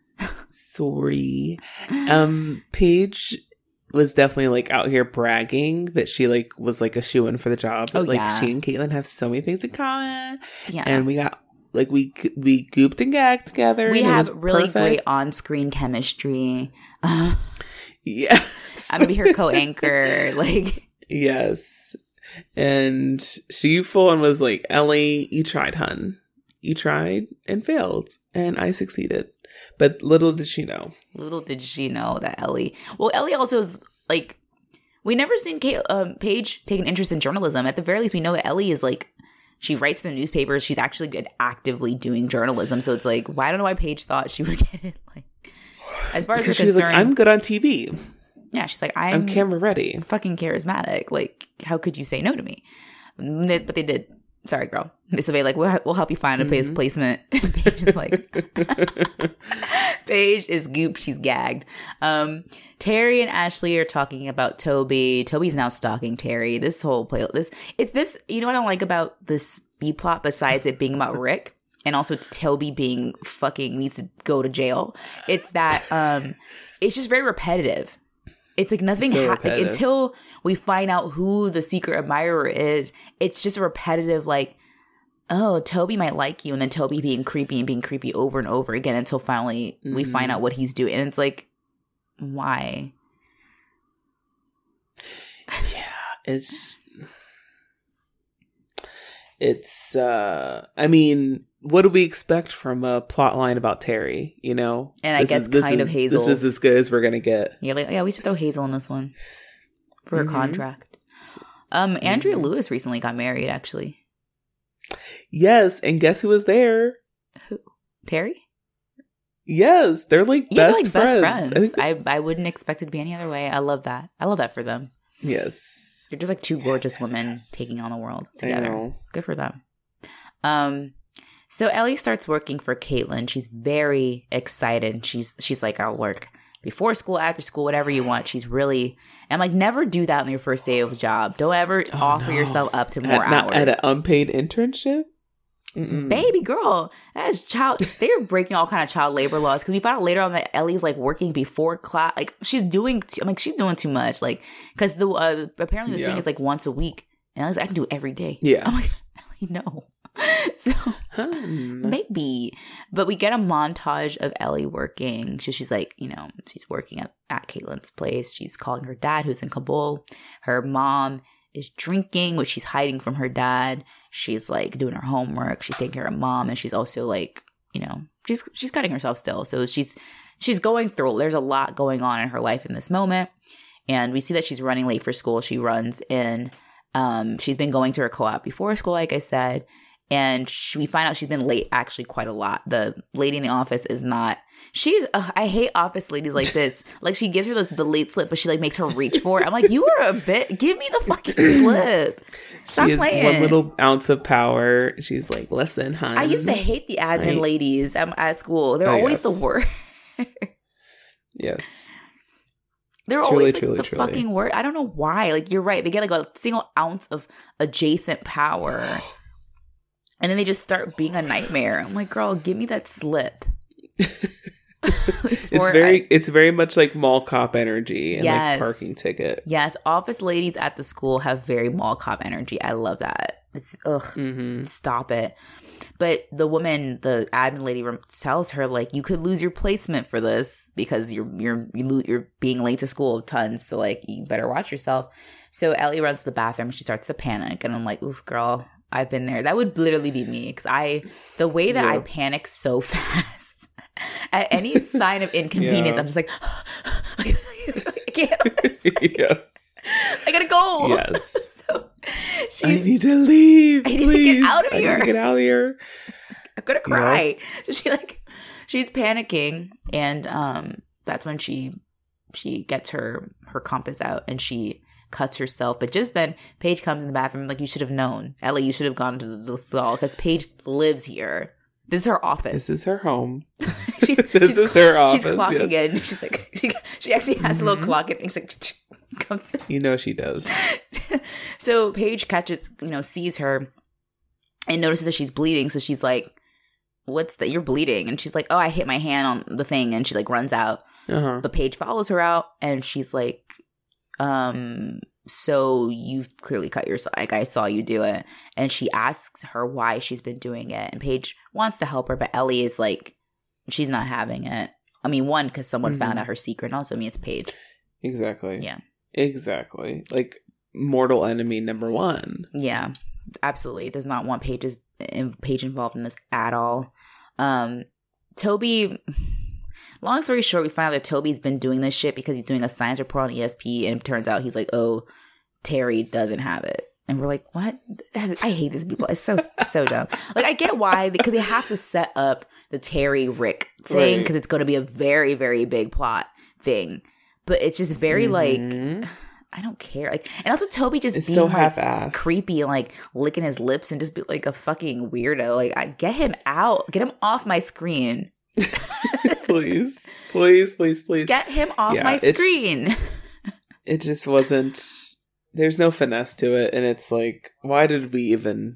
Sorry. Um, Paige was definitely like out here bragging that she like was like a shoo-in for the job. Oh, like yeah. She and Caitlin have so many things in common. Yeah. And we got like we we gooped and gagged together. We have really perfect. great on-screen chemistry. Uh, yeah. I'm gonna be her co-anchor. Like yes. And she full on was like, Ellie, you tried, hun. You tried and failed. And I succeeded. But little did she know. Little did she know that Ellie... Well, Ellie also is like... We never seen Kate, um, Paige take an interest in journalism. At the very least, we know that Ellie is like... She writes the newspapers. She's actually good, actively doing journalism. So it's like, why I don't know why Paige thought she would get it. Like, as far as we're concerned, like, I'm good on T V. Yeah, she's like, I'm, I'm camera ready. Fucking charismatic. Like, how could you say no to me? But they did. Sorry, girl. Miss Ave, like, we'll, we'll help you find a mm-hmm. placement. Paige is like, Paige is goop. She's gagged. Um, Terry and Ashley are talking about Toby. Toby's now stalking Terry. This whole play, this it's this. You know what I don't like about this B plot besides it being about Rick and also Toby being fucking needs to go to jail. It's that um, it's just very repetitive. It's like nothing so ha- like, until we find out who the secret admirer is. It's just a repetitive, like, oh, Toby might like you, and then Toby being creepy and being creepy over and over again until finally mm-hmm. we find out what he's doing. And it's like, why? Yeah, it's it's. uh I mean, what do we expect from a plot line about Terry, you know? And I this guess is, kind is, of Hazel. This is as good as we're going to get. Yeah, like, yeah, we should throw Hazel in this one for mm-hmm. her contract. Um, Andrea mm-hmm. Lewis recently got married, actually. Yes, and guess who was there? Who? Terry? Yes, they're like yeah, best they're like friends. best friends. I, I, I wouldn't expect it to be any other way. I love that. I love that for them. Yes. They're just like two gorgeous yes, yes, women yes. taking on the world together. Good for them. Um... So Ellie starts working for Caitlin. She's very excited. She's she's like, I'll work before school, after school, whatever you want. She's really, and I'm like, never do that on your first day of the job. Don't ever oh, offer no. yourself up to more at, hours. At an unpaid internship? Mm-mm. Baby girl, that is child. They're breaking all kind of child labor laws because we found out later on that Ellie's like working before class. Like she's doing, too, I'm like she's doing too much. Like because the uh, apparently the yeah. thing is like once a week, and I was like, I can do it every day. Yeah, I'm like, Ellie, no. So hmm. maybe, but we get a montage of Ellie working. So she's like, you know, she's working at, at Caitlin's place. She's calling her dad, who's in Kabul. Her mom is drinking, which she's hiding from her dad. She's like doing her homework. She's taking care of mom, and she's also like, you know, she's she's cutting herself still. So she's she's going through. There's a lot going on in her life in this moment, and we see that she's running late for school. She runs in. Um, she's been going to her co-op before school, like I said. And she, we find out she's been late actually quite a lot. The lady in the office is not, she's, uh, I hate office ladies like this. Like she gives her the, the late slip, but she like makes her reach for it. I'm like, you are a bit, give me the fucking slip. Stop she has playing. One little ounce of power. She's like, listen, hon. I used to hate the admin right. ladies at, at school. They're oh, always yes. the worst. Yes. They're truly, always like truly, the truly. fucking worst. I don't know why. Like you're right. They get like a single ounce of adjacent power. And then they just start being a nightmare. I'm like, girl, give me that slip. It's very, I, it's very much like mall cop energy and yes, like parking ticket. Yes, office ladies at the school have very mall cop energy. I love that. It's ugh, mm-hmm. stop it. But the woman, the admin lady, tells her like, you could lose your placement for this because you're you're you lo- you're being late to school tons. So like, you better watch yourself. So Ellie runs to the bathroom and she starts to panic, and I'm like, oof, girl. I've been there. That would literally be me because I, the way that yeah. I panic so fast at any sign of inconvenience, yeah. I'm just like, I can't. Yes. I gotta go. Yes. So she's, I need to leave. I need please. to get out of here. I need to get out of here. I'm gonna cry. Yeah. So she like, she's panicking, and um, that's when she she gets her her compass out and she cuts herself. But just then Paige comes in the bathroom like, you should have known, Ellie, you should have gone to the, the stall because Paige lives here. This is her office. This is her home. she's, this she's, is her office. She's clocking yes. in. She's like, she, she actually has mm-hmm. a little clock and things like comes in. You know she does. So Paige catches, you know, sees her and notices that she's bleeding. So she's like, what's that? You're bleeding. And she's like, oh, I hit my hand on the thing. And she like runs out. Uh-huh. But Paige follows her out and she's like, um, so you've clearly cut yourself. Like I saw you do it. And she asks her why she's been doing it. And Paige wants to help her, but Ellie is like, she's not having it. I mean, one, because someone mm-hmm. found out her secret. And also, I mean, it's Paige. Exactly. Yeah. Exactly. Like mortal enemy number one. Yeah, absolutely. Does not want Paige's, Paige involved in this at all. Um, Toby... Long story short, we find out that Toby's been doing this shit because he's doing a science report on E S P, and it turns out he's like, oh, Terry doesn't have it. And we're like, what? I hate these people. It's so, so dumb. Like, I get why, because they have to set up the Terry Rick thing, because right. it's going to be a very, very big plot thing. But it's just very, mm-hmm. like, I don't care. Like, and also Toby just it's being so like half-assed. creepy and like licking his lips and just be like a fucking weirdo. Like, I get him out. Get him off my screen. Please. Please, please, please. Get him off yeah, my screen. It just wasn't... There's no finesse to it, and it's like, why did we even...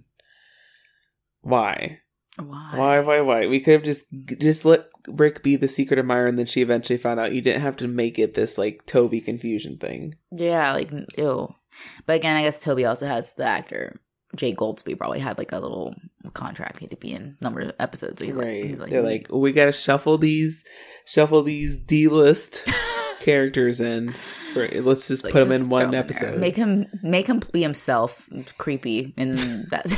Why? Why? Why, why, why? We could have just just let Rick be the secret admirer, and then she eventually found out. You didn't have to make it this, like, Toby confusion thing. Yeah, like, ew. But again, I guess Toby also has the actor. Jay Goldsby probably had, like, a little contract. He had to be in a number of episodes. So he's right. Like, he's like, They're like, we gotta shuffle these, shuffle these D-list... characters in for, let's just like, put him in one episode. Make him make him be himself creepy and that's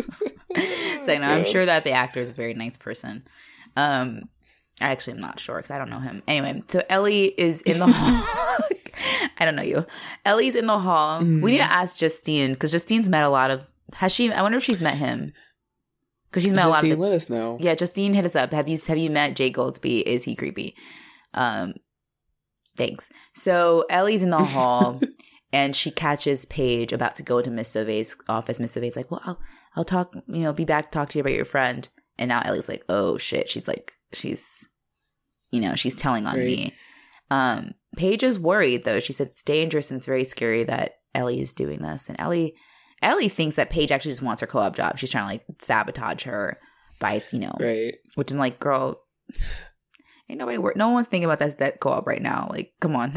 so no, I'm sure that the actor is a very nice person. Um I actually am not sure because I don't know him. Anyway, so Ellie is in the hall. I don't know you. Ellie's in the hall. Mm. We need to ask Justine because Justine's met a lot of has she I wonder if she's met him. Because she's met Justine, a lot of the, let us know. Yeah, Justine, hit us up. Have you have you met Jay Goldsby? Is he creepy? Um Thanks. So Ellie's in the hall and she catches Paige about to go into Miss Sauvé's office. Miss Sauvé's like, well, I'll, I'll talk, you know, be back to talk to you about your friend. And now Ellie's like, oh shit. She's like, she's, you know, she's telling on right. me. Um, Paige is worried though. She said it's dangerous and it's very scary that Ellie is doing this. And Ellie, Ellie thinks that Paige actually just wants her co-op job. She's trying to like sabotage her by, you know, right. which I'm like, girl, ain't nobody work. No one's thinking about that that co-op right now. Like, come on.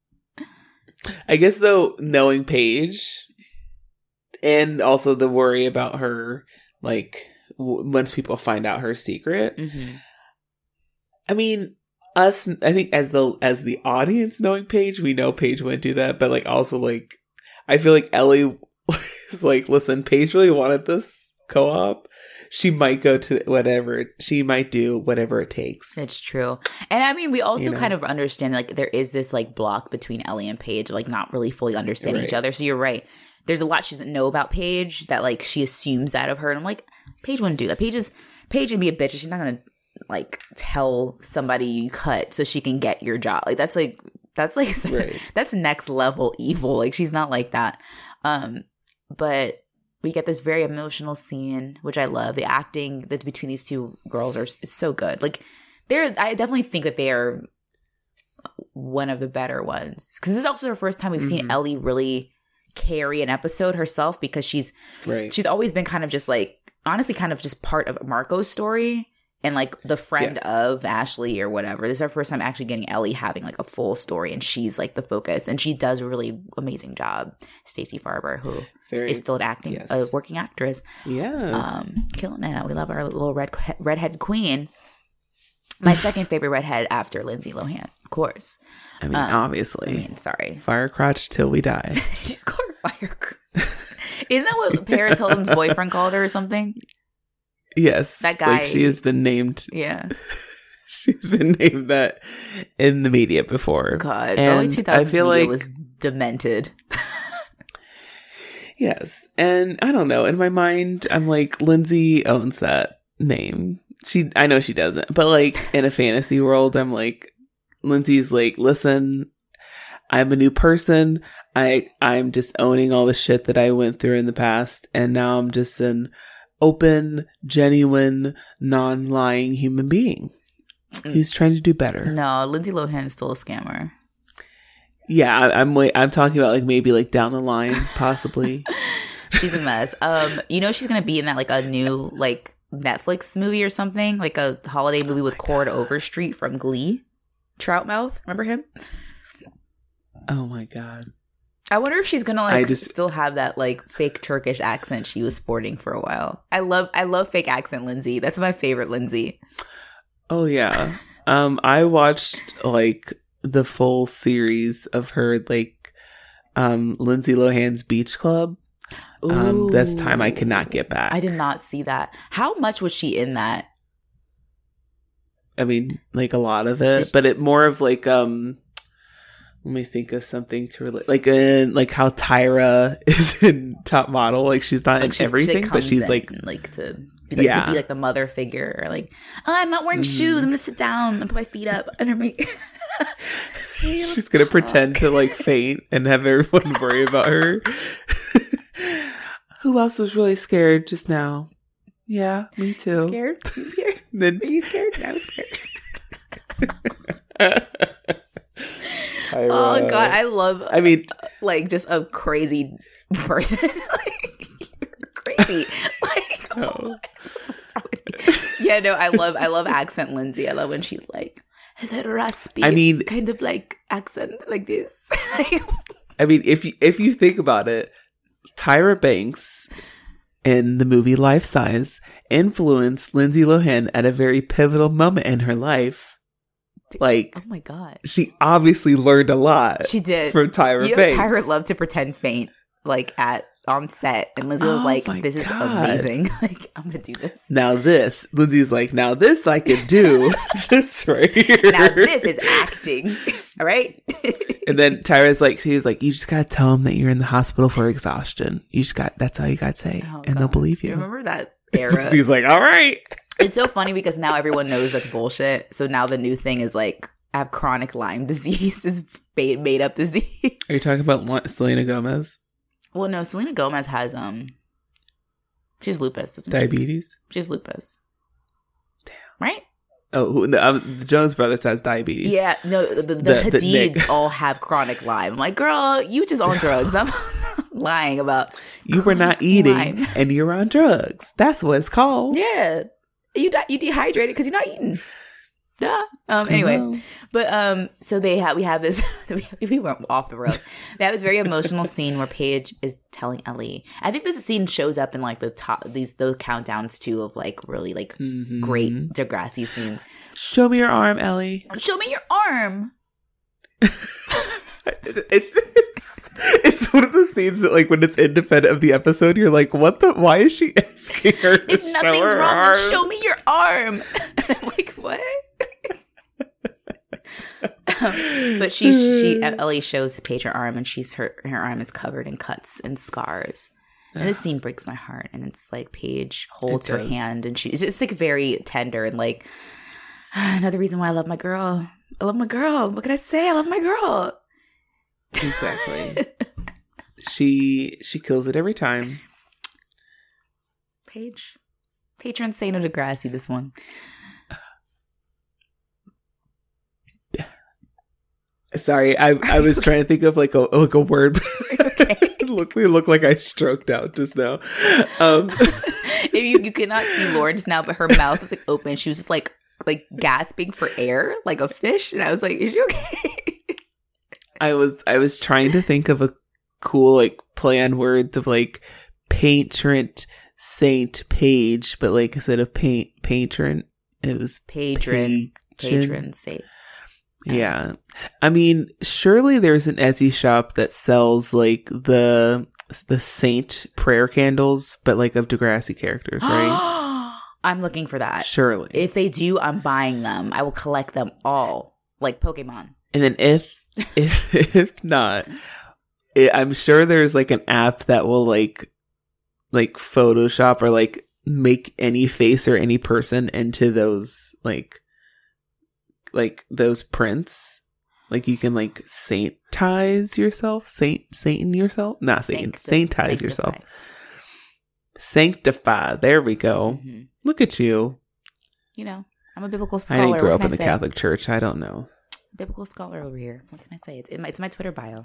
I guess though, knowing Paige, and also the worry about her, like w- once people find out her secret. Mm-hmm. I mean, us. I think as the as the audience knowing Paige, we know Paige wouldn't do that. But like, also like, I feel like Ellie is like, listen, Paige really wanted this co-op. She might go to whatever, she might do whatever it takes. It's true. And I mean, we also you know? kind of understand, like, there is this, like, block between Ellie and Paige, like, not really fully understanding right. each other. So you're right. There's a lot she doesn't know about Paige that, like, she assumes that of her. And I'm like, Paige wouldn't do that. Paige is, Paige would be a bitch. She's not going to, like, tell somebody you cut so she can get your job. Like, that's, like, that's, like, right. that's next level evil. Like, she's not like that. Um, but... We get this very emotional scene, which I love. The acting that between these two girls are it's so good. Like, they're I definitely think that they are one of the better ones because this is also the first time we've mm-hmm. seen Ellie really carry an episode herself because she's right. she's always been kind of just like honestly kind of just part of Marco's story and like the friend yes. of Ashley or whatever. This is our first time actually getting Ellie having like a full story and she's like the focus and she does a really amazing job. Stacey Farber, who Very, is still an acting, yes. a working actress. Yes. Um, killing it. We love our little red redhead queen. My second favorite redhead after Lindsay Lohan, of course. I mean, um, obviously. I mean, sorry. Fire crotch till we die. Did you call her fire crotch? Isn't that what Paris Hilton's boyfriend called her or something? Yes. That guy. Like she has been named. Yeah. She's been named that in the media before. God. And early two thousands I feel media like was demented. Yes. And I don't know. In my mind, I'm like, Lindsay owns that name. She, I know she doesn't. But like in a fantasy world, I'm like, Lindsay's like, listen, I'm a new person. I, I'm just owning all the shit that I went through in the past. And now I'm just an open, genuine, non-lying human being who's trying to do better. No, Lindsay Lohan is still a scammer. Yeah, I, I'm wait, I'm talking about like maybe like down the line, possibly. She's a mess. Um, you know she's gonna be in that like a new like Netflix movie or something, like a holiday movie oh with Cord Overstreet from Glee. Troutmouth, remember him? Oh my god. I wonder if she's gonna like just, still have that like fake Turkish accent she was sporting for a while. I love I love fake accent Lindsay. That's my favorite Lindsay. Oh yeah. um, I watched like the full series of her like um Lindsay Lohan's Beach Club. Um, that's time I could not get back. I did not see that. How much was she in that? I mean, like a lot of it, but it more of like um let me think of something to relate. Like in like how Tyra is in Top Model. Like she's not like in she, everything, she but she's like like to be like, yeah. to be like the mother figure. Or like, oh, I'm not wearing mm. shoes. I'm gonna sit down and put my feet up under me. She's gonna pretend to like faint and have everyone worry about her. Who else was really scared just now? Yeah, me too. Scared? You scared? Then- Are you scared? I was scared. Oh God, I love. I mean, like just a crazy person. Like you're crazy. Like, oh. Yeah, no, I love. I love accent Lindsay. I love when she's like, "Is it raspy?" I mean, kind of like accent like this. I mean, if you if you think about it, Tyra Banks in the movie Life Size influenced Lindsay Lohan at a very pivotal moment in her life. Like, oh my God, she obviously learned a lot. She did from Tyra you know, Banks. Tyra loved to pretend faint, like at on set, and Lindsay was oh like, "This God. is amazing. Like, I'm gonna do this." Now this, Lindsay's like, "Now this I could do this right here. Now this is acting, all right." And then Tyra's like, she's like, "You just gotta tell them that you're in the hospital for exhaustion. You just got that's all you gotta say, oh, and God. they'll believe you." Remember that era? He's like, "All right." It's so funny because now everyone knows that's bullshit. So now the new thing is like, I have chronic Lyme disease is made up disease. Are you talking about Selena Gomez? Well, no, Selena Gomez has um, she's lupus. Isn't Diabetes. She? She's lupus. Damn. Right. Oh, the, um, the Jonas Brothers has diabetes. Yeah, no, the, the, the Hadids the all have chronic Lyme. I'm like, girl, you just on drugs. I'm lying about. You were not eating, Lyme. And you're on drugs. That's what it's called. Yeah. You di- you dehydrated because you're not eating. Duh. Um. Anyway, but um. So they have we have this. We went off the road. They have this very emotional scene where Paige is telling Ellie. I think this scene shows up in like the top these those countdowns too of like really like mm-hmm. great Degrassi scenes. Show me your arm, Ellie. Show me your arm. It's it's one of the scenes that like when it's independent of the episode, you're like, what the? Why is she asking her? To if nothing's show her wrong, arm? then show me your arm. I'm like, what? um, but she she Ellie shows Paige her arm, and she's her her arm is covered in cuts and scars. And this scene breaks my heart. And it's like Paige holds her hand, and she's it's like very tender and like another reason why I love my girl. I love my girl. What can I say? I love my girl. Exactly. she she kills it every time. Paige, patron saint of Degrassi. This one. Sorry, I I was trying to think of like a like a word. Okay. Look, we look like I stroked out just now. Um, if you you cannot see Lauren just now, but her mouth was like open. She was just like like gasping for air, like a fish, and I was like, "Is she okay?" I was I was trying to think of a cool like play on words of like patron saint Paige, but like instead of paint patron, it was patron patron saint. Yeah. I mean, surely there's an Etsy shop that sells like the the saint prayer candles, but like of Degrassi characters, right? I'm looking for that. Surely. If they do, I'm buying them. I will collect them all, like Pokemon. And then if if, if not, it, I'm sure there's like an app that will like like Photoshop or like make any face or any person into those like like those prints. Like you can like saintize yourself, saint Satan yourself, not Satan, saintize yourself, sanctify. There we go. Mm-hmm. Look at you. You know, I'm a biblical scholar. I didn't grow what up in I the say? Catholic Church. I don't know. Biblical scholar over here. What can I say? It's in my, it's my Twitter bio.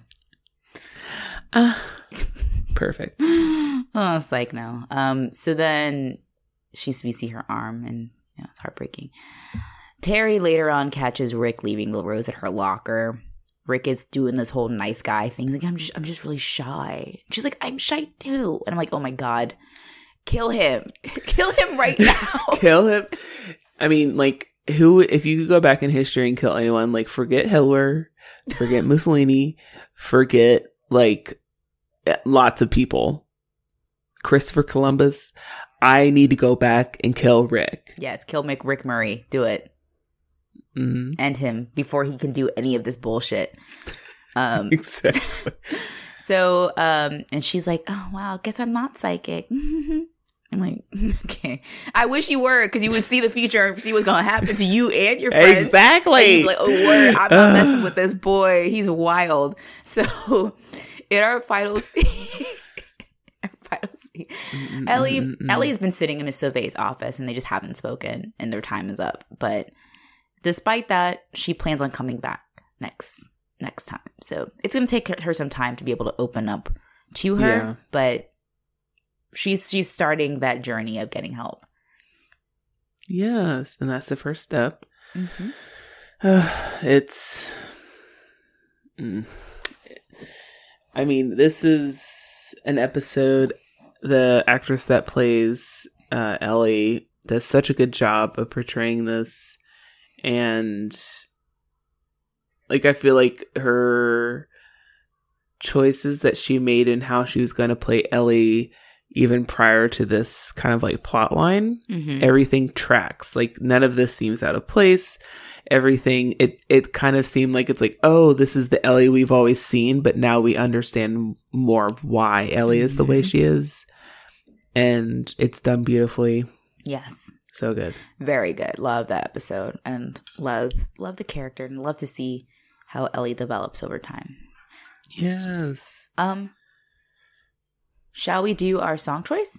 Uh, perfect. Oh, psych now. Um. So then she we see her arm, and you know, it's heartbreaking. Terry later on catches Rick leaving the rose at her locker. Rick is doing this whole nice guy thing. He's like, I'm just, I'm just really shy. She's like, I'm shy too. And I'm like, oh my God, kill him. Kill him right now. Kill him. I mean, like, who, if you could go back in history and kill anyone, like, forget Hitler, forget Mussolini, forget, like, lots of people. Christopher Columbus. I need to go back and kill Rick. Yes, kill Mick Rick Murray. Do it. Mm-hmm. End him before he can do any of this bullshit. Um, exactly. So, um, and she's like, oh, wow, guess I'm not psychic. I'm like, okay. I wish you were, because you would see the future and see what's going to happen to you and your friends. Exactly. And you'd be like, oh, word, I'm not messing with this boy. He's wild. So, in our final scene, our final scene Ellie, Ellie has been sitting in Miss Sauvé's office, and they just haven't spoken, and their time is up. But despite that, she plans on coming back next next time. So it's going to take her some time to be able to open up to her, yeah. but she's she's starting that journey of getting help. Yes, and that's the first step. Mm-hmm. Uh, it's... Mm. I mean, this is an episode, the actress that plays uh, Ellie does such a good job of portraying this, and like, I feel like her choices that she made in how she was going to play Ellie, even prior to this kind of like plot line, mm-hmm. everything tracks. Like, none of this seems out of place. Everything, it, it kind of seemed like it's like, oh, this is the Ellie we've always seen, but now we understand more of why Ellie mm-hmm. is the way she is. And it's done beautifully. Yes. So good. Very good. Love that episode, and love love the character, and love to see how Ellie develops over time. Yes. Um, shall we do our song choice?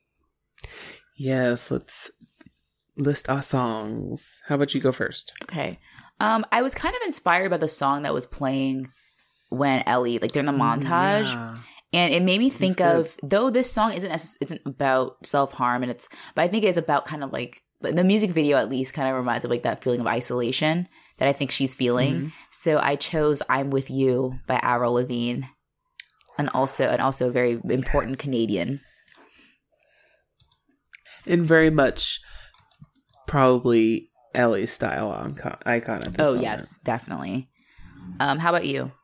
Yes, let's list our songs. How about you go first? Okay. Um, I was kind of inspired by the song that was playing when Ellie, like during the montage. Yeah. And it made me think of, though this song isn't isn't about self-harm, and it's, but I think it's about kind of like, the music video at least kind of reminds of like that feeling of isolation that I think she's feeling. Mm-hmm. So I chose "I'm With You" by Avril Lavigne, and also and also a very important yes. Canadian. And very much probably Ellie's style icon, icon at this Oh, moment. yes, definitely. Um, how about you?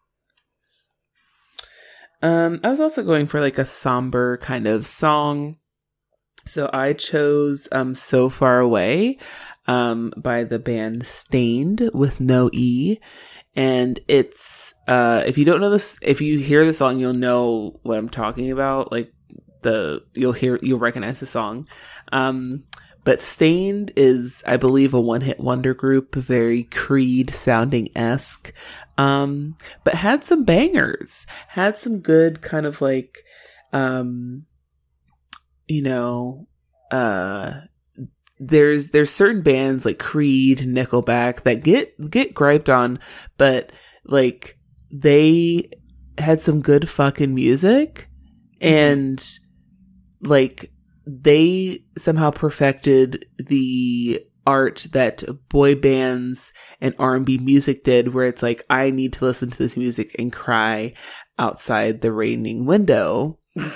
Um, I was also going for like a somber kind of song. So I chose um, So Far Away um, by the band Stained with no E. And it's, uh, if you don't know this, if you hear the song, you'll know what I'm talking about. Like the, you'll hear, you'll recognize the song. Um, but Stained is, I believe, a one-hit wonder group, very Creed sounding-esque, um, but had some bangers, had some good kind of like, um, you know, uh, there's there's certain bands like Creed, Nickelback that get get griped on, but like they had some good fucking music, and like they somehow perfected the art that boy bands and R and B music did, where it's like, I need to listen to this music and cry outside the raining window.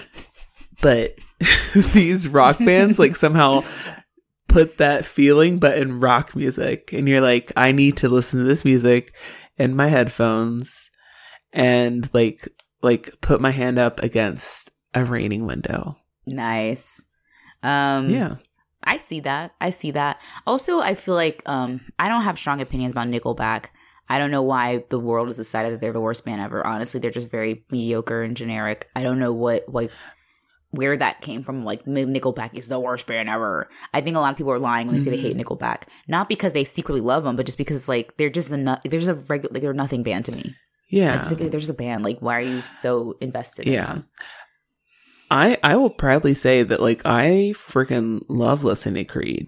But these rock bands like somehow put that feeling but in rock music, and you're like, I need to listen to this music in my headphones and like like put my hand up against a raining window. Nice. Um yeah, I see that. I see that. Also, I feel like um I don't have strong opinions about Nickelback. I don't know why the world has decided that they're the worst band ever. Honestly, they're just very mediocre and generic. I don't know what like where that came from. Like, Nickelback is the worst band ever. I think a lot of people are lying when they say they hate Nickelback, not because they secretly love them, but just because it's like they're just a no- there's a regular like they're nothing band to me. Yeah, it's like, they're just a band. Like, why are you so invested? Yeah. in them? I I will proudly say that like I freaking love listening to Creed.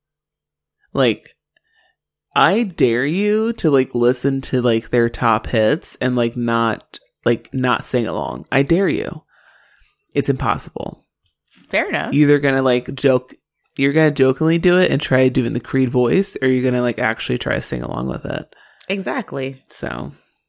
Like, I dare you to like listen to like their top hits and like not like not sing along. I dare you. It's impossible. Fair enough. You're either gonna like joke, you're gonna jokingly do it and try doing the Creed voice, or you're gonna like actually try to sing along with it. Exactly. So,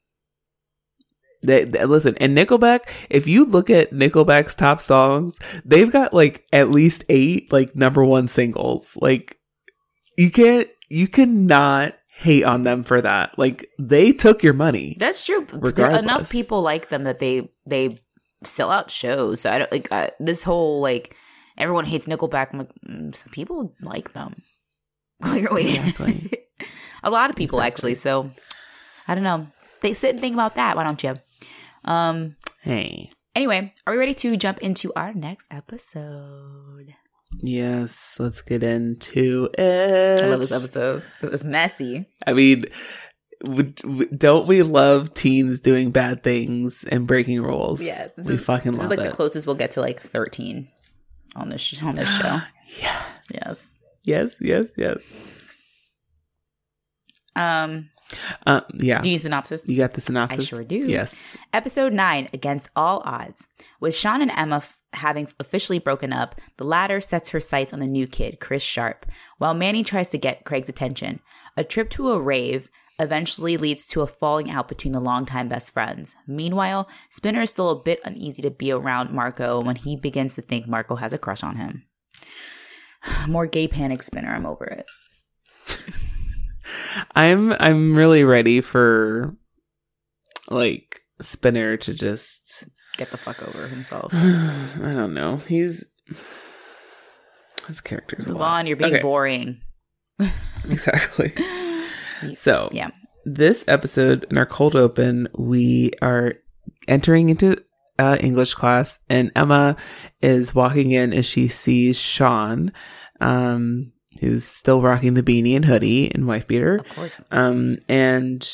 they, they listen. And Nickelback, if you look at Nickelback's top songs, they've got like at least eight like number one singles. Like, you can't, you cannot hate on them for that. Like, they took your money. That's true. There are enough people like them that they they. sell out shows. So I don't like uh, this whole like everyone hates Nickelback. I'm like, mm, some people like them. Clearly, exactly. A lot of people exactly. actually. So I don't know. th- sit and think about that. Why don't you? Um. Hey. Anyway, are we ready to jump into our next episode? Yes, let's get into it. I love this episode. It was messy. I mean, don't we love teens doing bad things and breaking rules? Yes, we is, fucking love it. This is like the closest we'll get to like thirteen on this sh- on this show. Yes. Yes. Yes. Yes. Yes. Um. Uh, yeah. Do you need a synopsis? You got the synopsis? I sure do. Yes. Episode nine, Against All Odds. With Sean and Emma f- having officially broken up, the latter sets her sights on the new kid, Chris Sharp, while Manny tries to get Craig's attention. A trip to a rave eventually leads to a falling out between the longtime best friends. Meanwhile, Spinner is still a bit uneasy to be around Marco when he begins to think Marco has a crush on him. More gay panic, Spinner. I'm over it. I'm I'm really ready for like Spinner to just get the fuck over himself. I don't know. He's his character's Move a lot. on, you're being okay. boring. Exactly. So yeah. This episode in our cold open, we are entering into uh, English class, and Emma is walking in as she sees Sean. Um who's still rocking the beanie and hoodie and wife beater. Of course. Um, and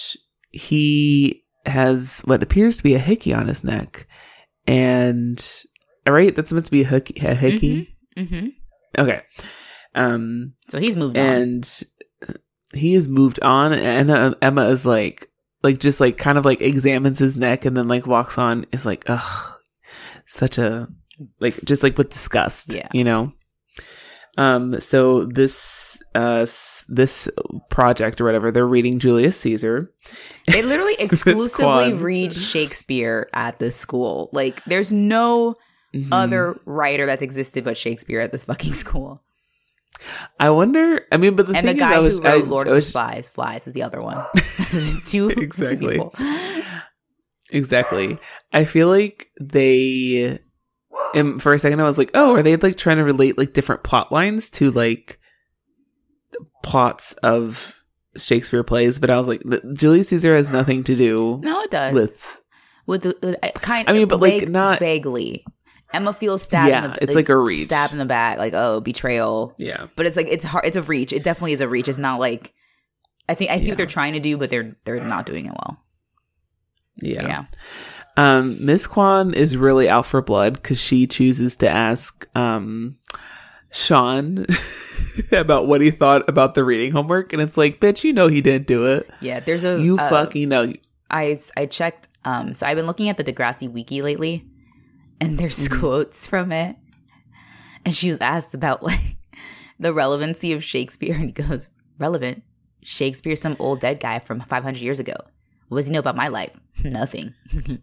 he has what appears to be a hickey on his neck. And, right? That's meant to be a, hook- a hickey? Mm-hmm. Mm-hmm. Okay. Um, so he's moved and on. And he has moved on. And uh, Emma is like, like, just like kind of like examines his neck and then like walks on. Is like, ugh, such a, like, just like with disgust, yeah. you know? Um, so this, uh, this project or whatever, they're reading Julius Caesar. They literally exclusively read Shakespeare at this school. Like, there's no mm-hmm. other writer that's existed but Shakespeare at this fucking school. I wonder, I mean, but the and thing the guy is, I was, who wrote I, Lord I of was, the Flies, Flies is the other one. two, exactly. two people. Exactly. I feel like they... And for a second, I was like, "Oh, are they like trying to relate like different plot lines to like plots of Shakespeare plays?" But I was like, "Julius Caesar has nothing to do." No, it does with with, the, with kind. I mean, but vague, like not vaguely. Emma feels stabbed. Yeah, in the, it's like, like a reach, stab in the back, like oh, betrayal. Yeah, but it's like it's hard. It's a reach. It definitely is a reach. It's not like I think I see yeah. what they're trying to do, but they're they're not doing it well. Yeah. Yeah. Um, Miss Kwan is really out for blood because she chooses to ask um, Sean about what he thought about the reading homework, and it's like, bitch, you know he didn't do it. Yeah, there's a you uh, fucking know. I I checked. Um, so I've been looking at the Degrassi wiki lately, and there's mm-hmm. quotes from it, and she was asked about like the relevancy of Shakespeare, and he goes, "Relevant? Shakespeare's some old dead guy from five hundred years ago. What does he know about my life? Nothing."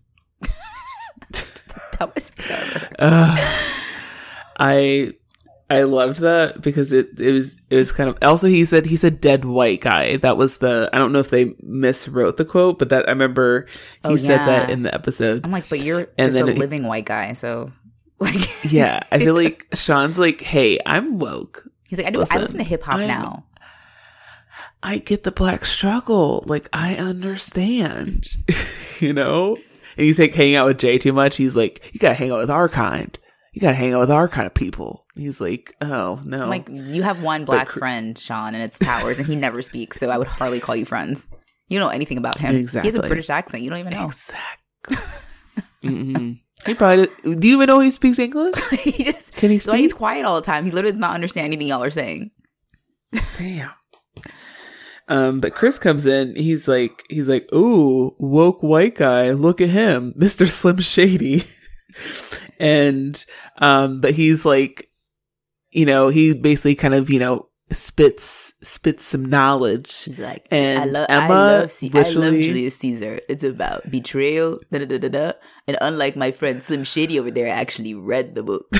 Dumbest thing ever. Uh, I I loved that because it, it was it was kind of also he said he said dead white guy. That was the I don't know if they miswrote the quote, but that I remember he oh, said yeah. that in the episode. I'm like, but you're and just a living it, white guy, so like yeah, I feel like Sean's like, hey, I'm woke. He's like, I do listen, I listen to hip hop now. I get the black struggle. Like I understand. You know? And he's like hanging out with Jay too much. He's like, you gotta hang out with our kind. You gotta hang out with our kind of people. He's like, oh no. I'm like, you have one black but, friend, Sean, and it's Towers, and he never speaks, so I would hardly call you friends. You don't know anything about him. Exactly. He has a British accent. You don't even know. Exactly. mm-hmm. He probably does. Do you even know he speaks English? he just Can he speak? So he's quiet all the time. He literally does not understand anything y'all are saying. Damn. Um, but Chris comes in. He's like, he's like, ooh, woke white guy. Look at him, Mister Slim Shady. and um, but he's like, you know, he basically kind of, you know, spits spits some knowledge. He's like, and I, lo- Emma, I love C- literally, I love Julius Caesar. It's about betrayal. Da, da, da, da, da. And unlike my friend Slim Shady over there, I actually read the book.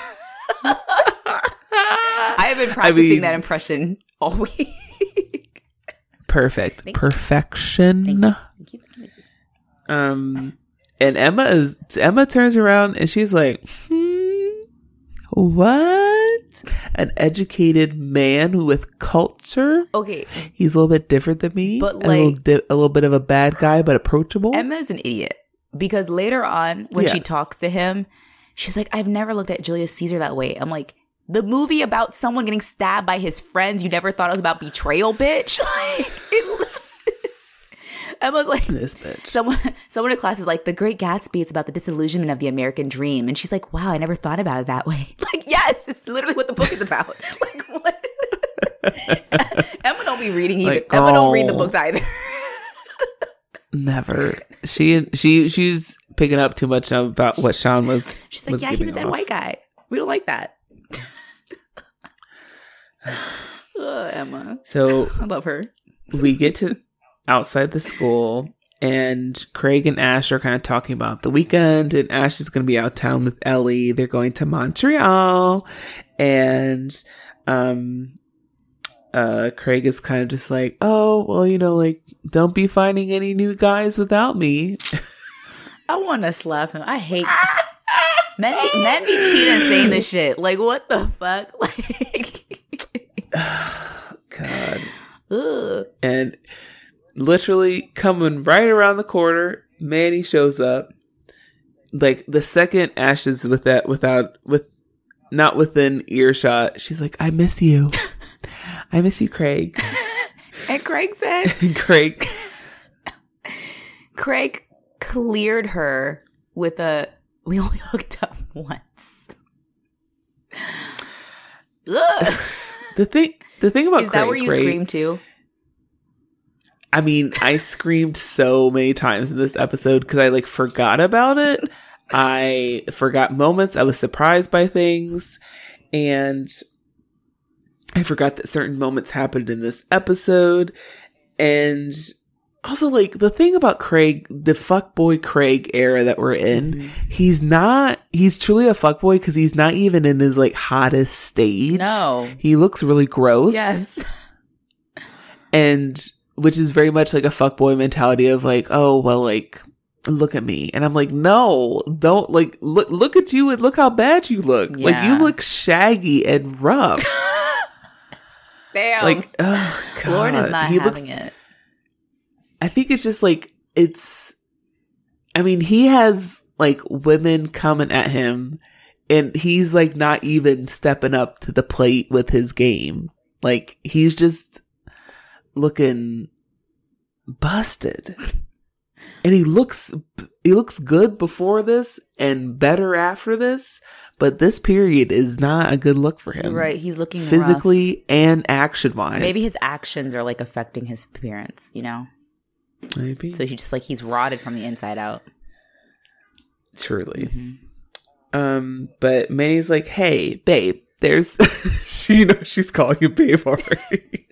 I have been practicing I mean, that impression all week. Perfect. Thank Perfection. You. Thank you. Thank you. Um, and Emma is Emma turns around and she's like, hmm, what? an educated man who with culture. Okay. He's a little bit different than me. But like, a little, di- a little bit of a bad guy, but approachable. Emma's an idiot. Because later on, when yes. she talks to him, she's like, I've never looked at Julius Caesar that way. I'm like, the movie about someone getting stabbed by his friends, you never thought it was about betrayal, bitch? Like, it, Emma's like, this bitch. Someone, someone in class is like, The Great Gatsby, it's about the disillusionment of the American dream. And she's like, wow, I never thought about it that way. Like, yes, it's literally what the book is about. Like, what? Emma don't be reading either. Like, Emma don't read the books either. Never. She she she's picking up too much about what Sean was. She's like, was yeah, he's a dead off. white guy. We don't like that. Oh, Emma. So I love her. We get to outside the school, and Craig and Ash are kind of talking about the weekend, and Ash is going to be out of town with Ellie. They're going to Montreal, and um, uh, Craig is kind of just like, oh, well, you know, like, don't be finding any new guys without me. I want to slap him. I hate men. Be, men be cheating and saying this shit. Like, what the fuck? Like, God. Ugh. And literally coming right around the corner, Manny shows up. Like the second Ash is with that, without with, not within earshot. She's like, "I miss you. I miss you, Craig." And Craig said, "Craig." Craig cleared her with a, "We only hooked up once." Ugh. The thing, the thing about is Craig, that where you right? scream too? I mean, I screamed so many times in this episode because I like forgot about it. I forgot moments. I was surprised by things, and I forgot that certain moments happened in this episode. And also, like, the thing about Craig, the fuckboy Craig era that we're in, mm-hmm. he's not, he's truly a fuckboy because he's not even in his, like, hottest stage. No. He looks really gross. Yes. And, which is very much like a fuckboy mentality of, like, oh, well, like, look at me. And I'm like, no, don't, like, look, look at you and look how bad you look. Yeah. Like, you look shaggy and rough. Damn. Like, oh, God. Lauren is not he having looks, it. I think it's just like, it's, I mean, he has like women coming at him and he's like not even stepping up to the plate with his game. Like, he's just looking busted. And he looks, he looks good before this and better after this. But this period is not a good look for him. Right. He's looking physically rough. And action wise. Maybe his actions are like affecting his appearance, you know? Maybe. So he's just like, he's rotted from the inside out. Truly. Mm-hmm. Um, but Manny's like, hey, babe, there's, she, you know, she's calling you babe already.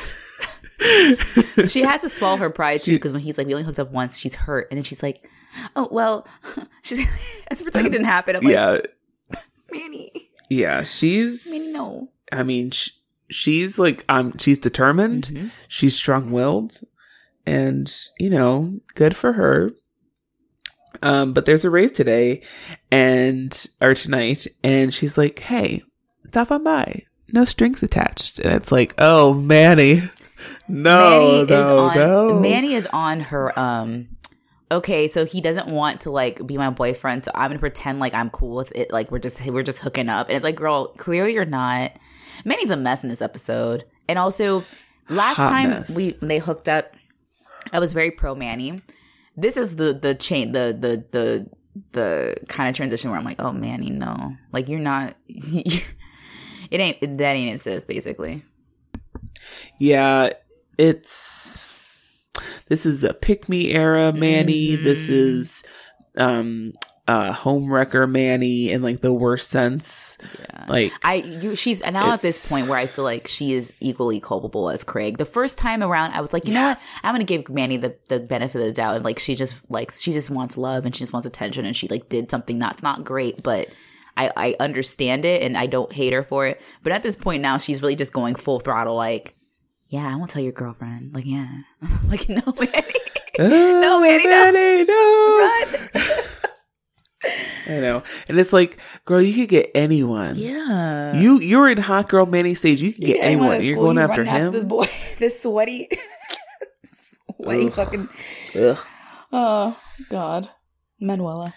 She has to swallow her pride too, because when he's like, we only hooked up once, she's hurt. And then she's like, oh, well, she's let's pretend it didn't happen. I'm like, yeah. Manny. Yeah, she's, Manny, no. I mean, sh- she's like, um, she's determined. Mm-hmm. She's strong-willed. And, you know, good for her. Um, but there's a rave today and, or tonight, and she's like, hey, stop on by. No strings attached. And it's like, oh, Manny. No, Manny no, is on, no. Manny is on her, um, okay, so he doesn't want to, like, be my boyfriend, so I'm gonna pretend like I'm cool with it. Like, we're just, we're just hooking up. And it's like, girl, clearly you're not. Manny's a mess in this episode. And also, last Hot time mess. we, they hooked up, I was very pro Manny. This is the the chain the the the the kind of transition where I'm like, oh, Manny, no, like you're not. it ain't that ain't it, sis. Basically, yeah, it's this is a pick me era Manny. Mm-hmm. This is um uh home wrecker Manny in like the worst sense. Yeah. Like I you she's now at this point where I feel like she is equally culpable as Craig. The first time around I was like, you yeah. know what? I'm gonna give Manny the, the benefit of the doubt, and like she just like she just wants love and she just wants attention, and she like did something that's not great, but I, I understand it and I don't hate her for it. But at this point now she's really just going full throttle like, yeah, I won't tell your girlfriend. Like, yeah. Like, no, Manny. Uh, no, Manny, no. Manny, no. Run. I know. And it's like, girl, you could get anyone. Yeah. You, you're in hot girl Manny stage. You can get yeah, anyone. You're going after him. After this boy, this sweaty, sweaty Ugh. fucking. Ugh. Oh, God. Manuela.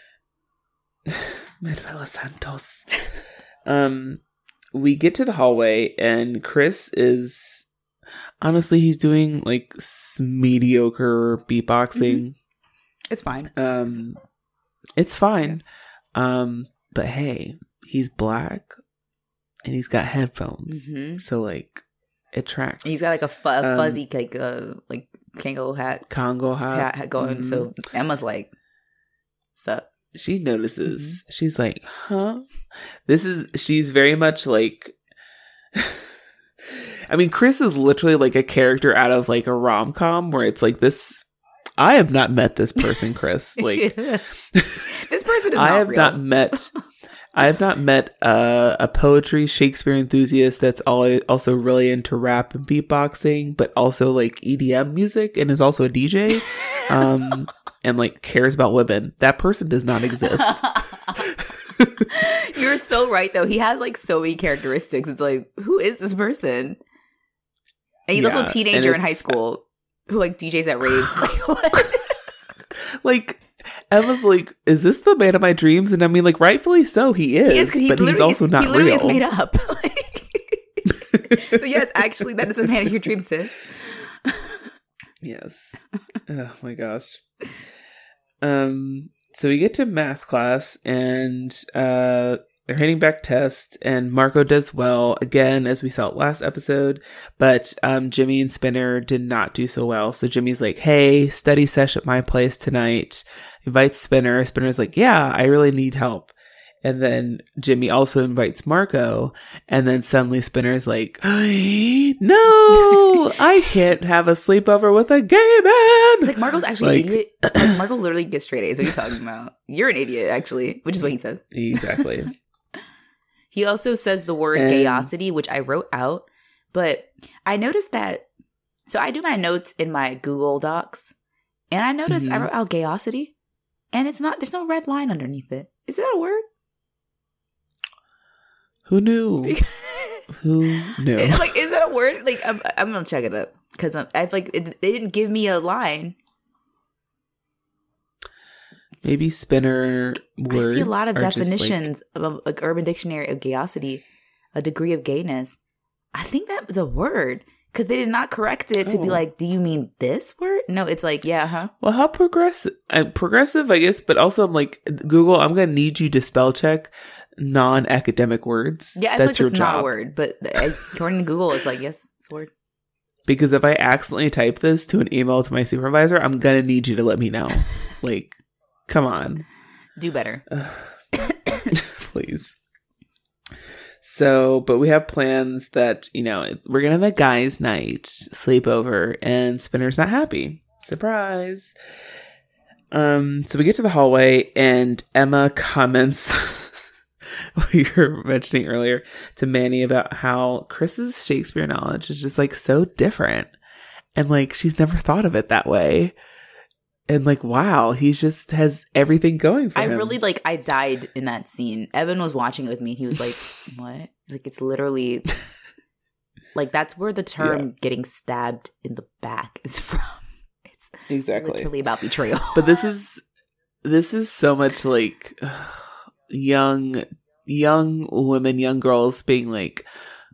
Manuela Santos. Um, we get to the hallway and Chris is, honestly, he's doing like mediocre beatboxing. Mm-hmm. It's fine. Um, it's fine. Um, but hey, he's black and he's got headphones, mm-hmm. so like it tracks. He's got like a, fu- a fuzzy um, like uh like Kango hat, Congo hat, hat going. Mm-hmm. So Emma's like, "Sup?" She notices. Mm-hmm. She's like, "Huh?" This is. She's very much like. I mean, Chris is literally like a character out of like a rom-com where it's like this. I have not met this person, Chris. Like this person is. Not I have real. not met. I have not met uh, a poetry Shakespeare enthusiast that's all, also really into rap and beatboxing, but also like E D M music and is also a D J, um, and like cares about women. That person does not exist. You're so right, though. He has like so many characteristics. It's like, who is this person? And he's yeah, also a teenager in high school who like D Js at raves. Like what? Like. Emma's like, is this the man of my dreams? And I mean, like, rightfully so, he is, he is he but he's also not he real. Is made up. Like, so yeah, it's actually that is the man of your dreams, sis. Yes. Oh my gosh. Um. So we get to math class, and uh, they're handing back tests, and Marco does well again, as we saw last episode. But um, Jimmy and Spinner did not do so well. So Jimmy's like, "Hey, study sesh at my place tonight." Invites Spinner. Spinner's like, "Yeah, I really need help." And then Jimmy also invites Marco. And then suddenly Spinner's like, "No, I can't have a sleepover with a gay man." It's like, Marco's actually like, an idiot. Like, Marco literally gets straight A's. What are you talking about? You're an idiot, actually, which is what he says. Exactly. He also says the word and, gayosity, which I wrote out. But I noticed that. So I do my notes in my Google Docs. And I noticed mm-hmm. I wrote out gayosity. And it's not, there's no red line underneath it. Is that a word? Who knew? Who knew? Like, is that a word? Like, I'm, I'm going to check it up. Because I feel like it, they didn't give me a line. Maybe Spinner words. I see a lot of definitions like, of like Urban Dictionary of gayosity, a degree of gayness. I think that was a word. Because they did not correct it to oh. be like, do you mean this word? No, it's like, yeah, huh? Well, how progressive? Uh, progressive, I guess. But also, I'm like, Google, I'm going to need you to spell check non-academic words. Yeah, I That's feel your like it's job. not a word. But according to Google, it's like, yes, it's a word. Because if I accidentally type this to an email to my supervisor, I'm going to need you to let me know. Like, come on. Do better. Please. So, but we have plans that, you know, we're going to have a guys' night sleepover, and Spinner's not happy. Surprise. Um, so we get to the hallway, and Emma comments, what you were mentioning earlier, to Manny about how Chris's Shakespeare knowledge is just, like, so different. And, like, she's never thought of it that way. And like, wow, he just has everything going for I him. I really, like, I died in that scene. Evan was watching it with me. He was like, what? Like, it's literally, like, that's where the term yeah. getting stabbed in the back is from. It's exactly literally about betrayal. But this is, this is so much like uh, young, young women, young girls being like,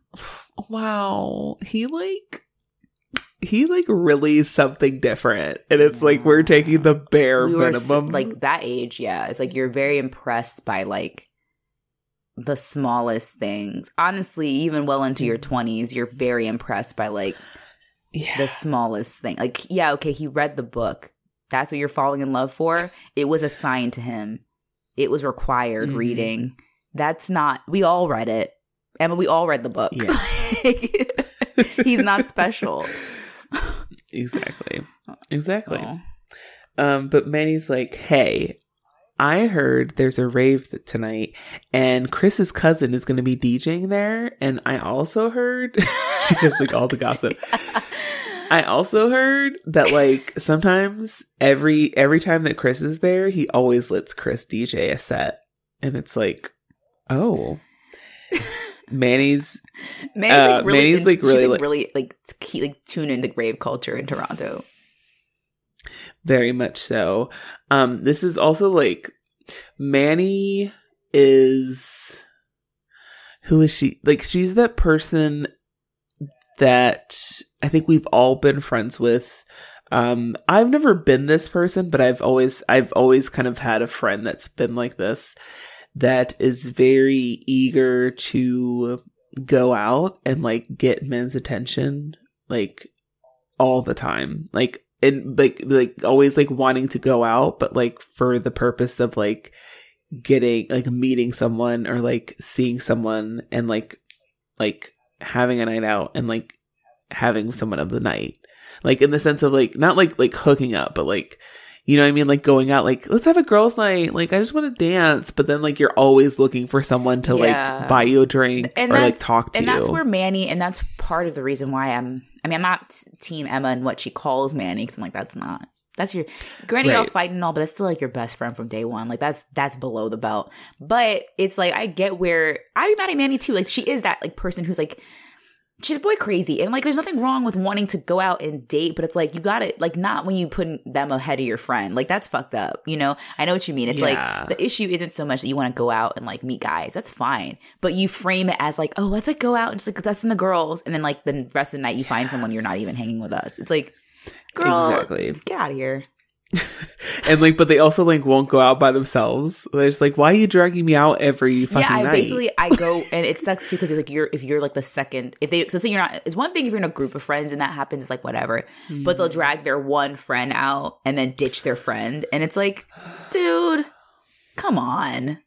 wow, he like, he like really something different, and it's like we're taking the bare we minimum. So, like that age, yeah, it's like you're very impressed by like the smallest things. Honestly, even well into your twenties, you're very impressed by like yeah. the smallest thing. Like, yeah, okay, he read the book. That's what you're falling in love for. It was assigned to him. It was required mm-hmm. reading. That's not. We all read it, Emma. We all read the book. Yeah. He's not special. Exactly. Exactly. Oh. Um, but Manny's like, hey, I heard there's a rave tonight and Chris's cousin is going to be DJing there. And I also heard, she has like all the gossip. I also heard that like sometimes every every time that Chris is there, he always lets Chris D J a set, and it's like, oh, Manny's Manny's like uh, really, Manny's, like, really, like, like, really like key, like tune into rave culture in Toronto. Very much so. Um, this is also like Manny is who is she? Like she's that person that I think we've all been friends with. Um, I've never been this person, but I've always I've always kind of had a friend that's been like this, that is very eager to go out and like get men's attention like all the time. Like and like like always like wanting to go out, but like for the purpose of like getting like meeting someone or like seeing someone and like like having a night out and like having someone of the night, like in the sense of like not like like hooking up, but like, you know what I mean, like going out, like let's have a girls night, like I just want to dance, but then like you're always looking for someone to yeah. like buy you a drink and or like talk to and you. And that's where Manny, and that's part of the reason why I'm I mean I'm not team Emma and what she calls Manny, because I'm like that's not that's your granted y'all fighting and all, but that's still like your best friend from day one. Like that's that's below the belt. But it's like I get where I'm mad at Manny too. Like she is that like person who's like she's boy crazy, and like there's nothing wrong with wanting to go out and date, but it's like you got it like not when you put them ahead of your friend. Like that's fucked up, you know. I know what you mean. It's yeah. like the issue isn't so much that you want to go out and like meet guys. That's fine, but you frame it as like, oh, let's like go out and just like us and the girls, and then like the rest of the night you find yes. someone you're not even hanging with us. It's like, girl, exactly. Just get out of here. And like, but they also like won't go out by themselves. They're just like, why are you dragging me out every fucking night? Yeah, I night? basically I go, and it sucks too because like you're if you're like the second if they so say you're not. It's one thing if you're in a group of friends and that happens. It's like whatever, mm. but they'll drag their one friend out and then ditch their friend, and it's like, dude, come on.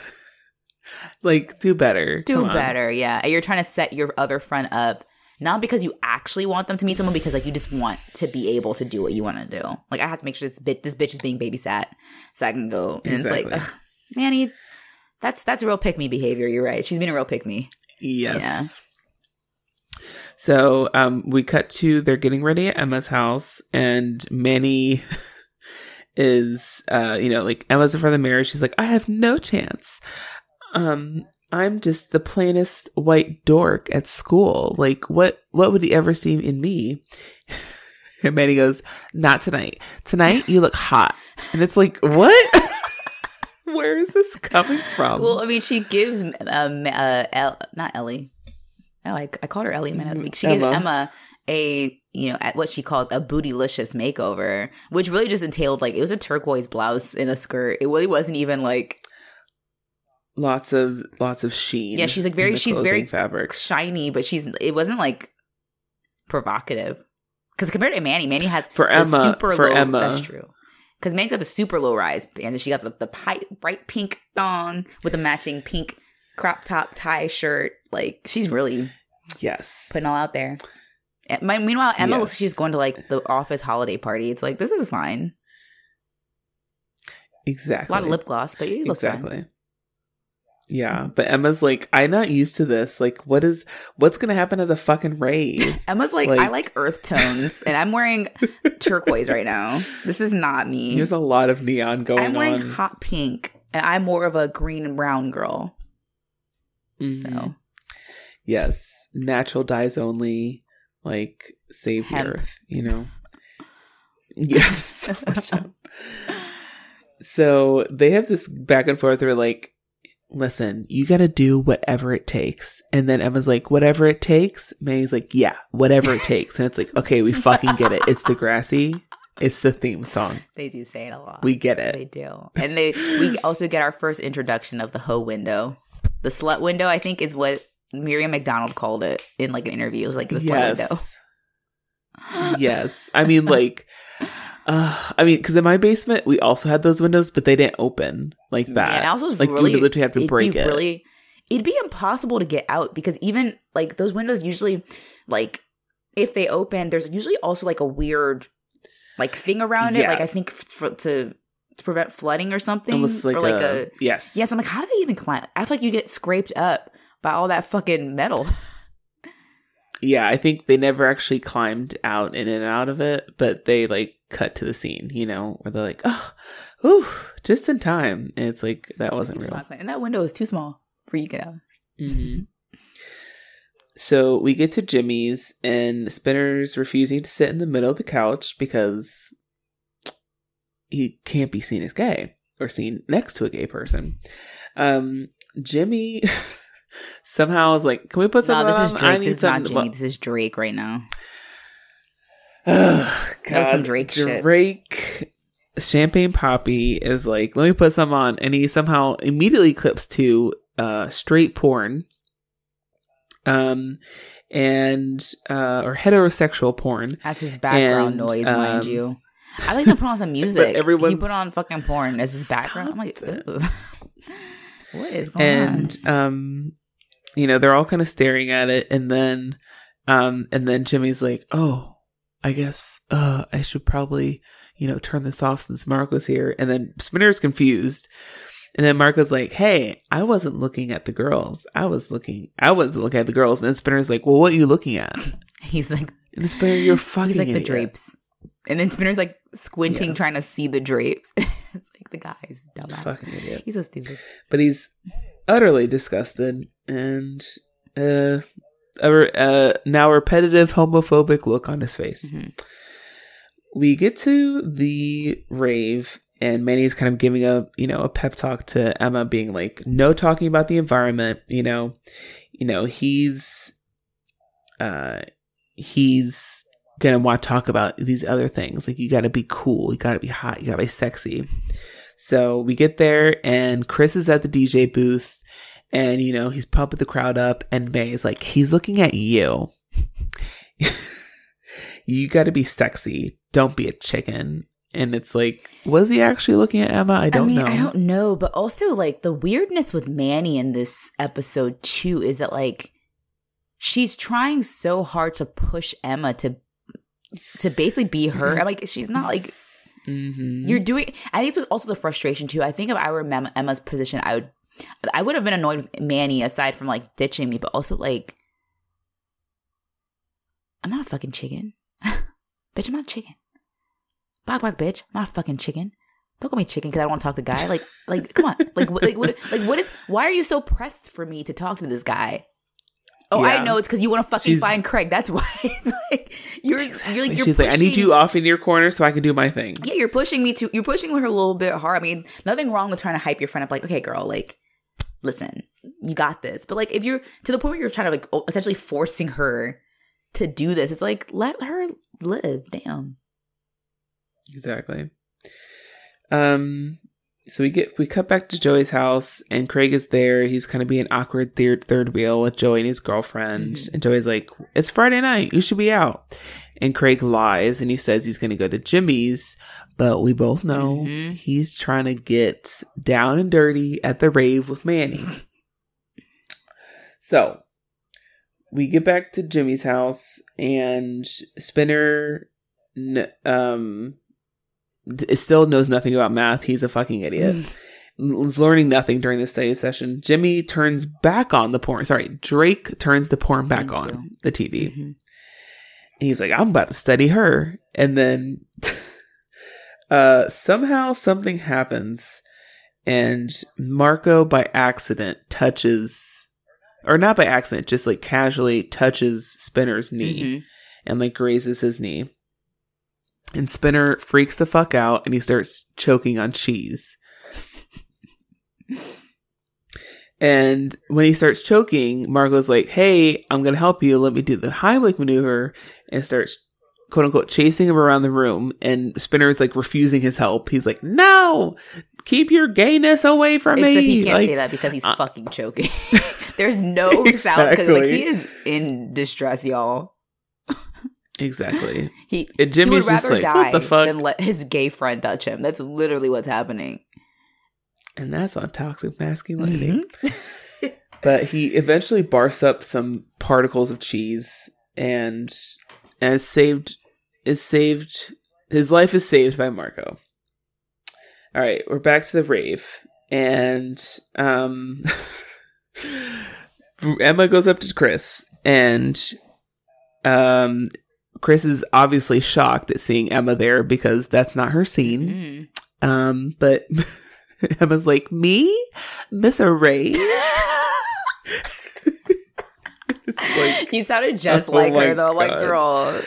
Like, do better. Do better, yeah. And you're trying to set your other friend up. Not because you actually want them to meet someone, because like you just want to be able to do what you want to do. Like I have to make sure this bitch, this bitch is being babysat so I can go. And exactly. it's like, ugh, Manny, that's that's real pick me behavior. You're right. She's being a real pick me. Yes. Yeah. So um, we cut to they're getting ready at Emma's house, and Manny is, uh, you know, like Emma's in front of the mirror. She's like, I have no chance. Um. I'm just the plainest white dork at school. Like, what what would he ever see in me? And Manny goes, not tonight. Tonight, you look hot. And it's like, what? Where is this coming from? Well, I mean, she gives, um, uh, El- not Ellie. Oh, I, I called her Ellie man last week. She Emma. gives Emma a, you know, at what she calls a bootylicious makeover, which really just entailed, like, it was a turquoise blouse and a skirt. It really wasn't even, like, Lots of lots of sheen. Yeah, she's like very she's very fabric. shiny, but she's it wasn't like provocative. Because compared to Manny, Manny has for Emma super for low. Emma. That's true. Because Manny's got the super low rise, and she got the the pi- bright pink thong with the matching pink crop top tie shirt. Like she's really yes putting all out there. And my, meanwhile, Emma yes. looks like she's going to like the office holiday party. It's like this is fine. Exactly. A lot of lip gloss, but it looks exactly. fine. Yeah, but Emma's like, I'm not used to this. Like, what is, what's going to happen at the fucking rave? Emma's like, like, I like earth tones, and I'm wearing turquoise right now. This is not me. There's a lot of neon going on. I'm wearing on. hot pink, and I'm more of a green and brown girl. Mm-hmm. So, yes, natural dyes only, like, save Hemp. the earth, you know? Yes. So they have this back and forth where like, listen, you got to do whatever it takes. And then Emma's like, whatever it takes. Manny's like, yeah, whatever it takes. And it's like, okay, we fucking get it. It's Degrassi. It's the theme song. They do say it a lot. We get it. They do. And they we also get our first introduction of the hoe window. The slut window, I think, is what Miriam McDonald called it in like an interview. It was like the slut yes. window. Yes. I mean, like... Uh, I mean, because in my basement we also had those windows, but they didn't open like that. Man, also was like really, you would literally have to break it. Really, it'd be impossible to get out because even like those windows usually, like if they open, there's usually also like a weird like thing around it. Yeah. Like I think for, to to prevent flooding or something, almost like, or like a, a yes, yes. I'm like, how do they even climb? I feel like you get scraped up by all that fucking metal. yeah, I think they never actually climbed out in and out of it, but they like cut to the scene, you know, where they're like, oh, ooh, just in time. And it's like, that wasn't real. And that window is too small for you to get out. Mm-hmm. So we get to Jimmy's, and Spinner's refusing to sit in the middle of the couch because he can't be seen as gay or seen next to a gay person. Um, Jimmy somehow is like, can we put something no, this on? is Drake. I need this is not Jimmy. But- this is Drake right now. Oh, God. That was some Drake shit. Drake Champagne Poppy is like, let me put some on. And he somehow immediately clips to uh, straight porn. Um, and, uh, or heterosexual porn. That's his background and, noise, um, mind you. I thought he was gonna put on some music. Everyone He put on fucking porn as his background. I'm like, ew. What is going and, on? um, you know, they're all kind of staring at it. And then, um, and then Jimmy's like, oh, I guess, uh, I should probably, you know, turn this off since Marco's here. And then Spinner's confused. And then Marco's like, hey, I wasn't looking at the girls. I was looking, I wasn't looking at the girls. And then Spinner's like, well, what are you looking at? He's like, and Spinner, you're fucking he's like idiot. the drapes. And then Spinner's like squinting, yeah. trying to see the drapes. It's like the guy's dumbass. Fucking idiot. He's so stupid. But he's utterly disgusted and uh, a, uh, now repetitive homophobic look on his face. Mm-hmm. We get to the rave, and Manny's kind of giving a, you know, a pep talk to Emma, being like, no talking about the environment, you know, you know, he's, uh, he's gonna want to talk about these other things. Like, you gotta be cool, you gotta be hot, you gotta be sexy. So we get there, and Chris is at the D J booth, and, you know, he's pumping the crowd up, and May is like, he's looking at you. You gotta be sexy. Don't be a chicken. And it's like, was he actually looking at Emma? I don't I mean, know. I don't know. But also, like, the weirdness with Manny in this episode, too, is that, like, she's trying so hard to push Emma to to basically be her. I'm like, she's not, like, mm-hmm. you're doing... I think it's also the frustration, too. I think if I were Emma's position, I would I would have been annoyed with Manny, aside from, like, ditching me. But also, like, I'm not a fucking chicken. Bitch, I'm not a chicken. Bok bok, bitch. I'm not a fucking chicken. Don't call me chicken because I don't want to talk to the guy. Like, like, come on. Like, like, what? Like, what is? Why are you so pressed for me to talk to this guy? Oh, yeah. I know it's because you want to fucking She's, find Craig. That's why. It's like you're, exactly. you're like, you're She's pushing, like, I need you off in your corner so I can do my thing. Yeah, you're pushing me to. You're pushing her a little bit hard. I mean, nothing wrong with trying to hype your friend up. Like, okay, girl, like, listen, you got this. But like, if you're to the point where you're trying to like essentially forcing her to do this, it's like, let her live. Damn. Exactly. Um. So we get we cut back to Joey's house, and Craig is there. He's kind of being awkward third third wheel with Joey and his girlfriend. Mm-hmm. And Joey's like, "It's Friday night. You should be out." And Craig lies, and he says he's going to go to Jimmy's. But we both know mm-hmm. he's trying to get down and dirty at the rave with Manny. So we get back to Jimmy's house, and Spinner um still knows nothing about math. He's a fucking idiot. He's learning nothing during the study session. Jimmy turns back on the porn. Sorry, Drake turns the porn back Thank on you. the T V. Mm-hmm. And he's like, I'm about to study her. And then uh, somehow something happens, and Marco by accident touches, or not by accident, just like casually touches Spinner's knee mm-hmm. and like raises his knee. And Spinner freaks the fuck out, and he starts choking on cheese. And when he starts choking, Marco's like, hey, I'm going to help you. Let me do the Heimlich maneuver, and starts, quote unquote, chasing him around the room. And Spinner's like refusing his help. He's like, no, keep your gayness away from Except me. He can't like, say that because he's uh, fucking choking. There's no exactly. sound, because like, he is in distress, y'all. Exactly. He, and Jimmy's he would just rather like, die what the fuck? than let his gay friend touch him. That's literally what's happening. And that's on toxic masculinity. Mm-hmm. But he eventually barfs up some particles of cheese, and and is saved is saved his life is saved by Marco. All right, we're back to the rave, and um Emma goes up to Chris, and Um, Chris is obviously shocked at seeing Emma there because that's not her scene. Mm. Um, but Emma's like, me? Miss Array? Like, you sounded just oh like her, though. God. Like, girl.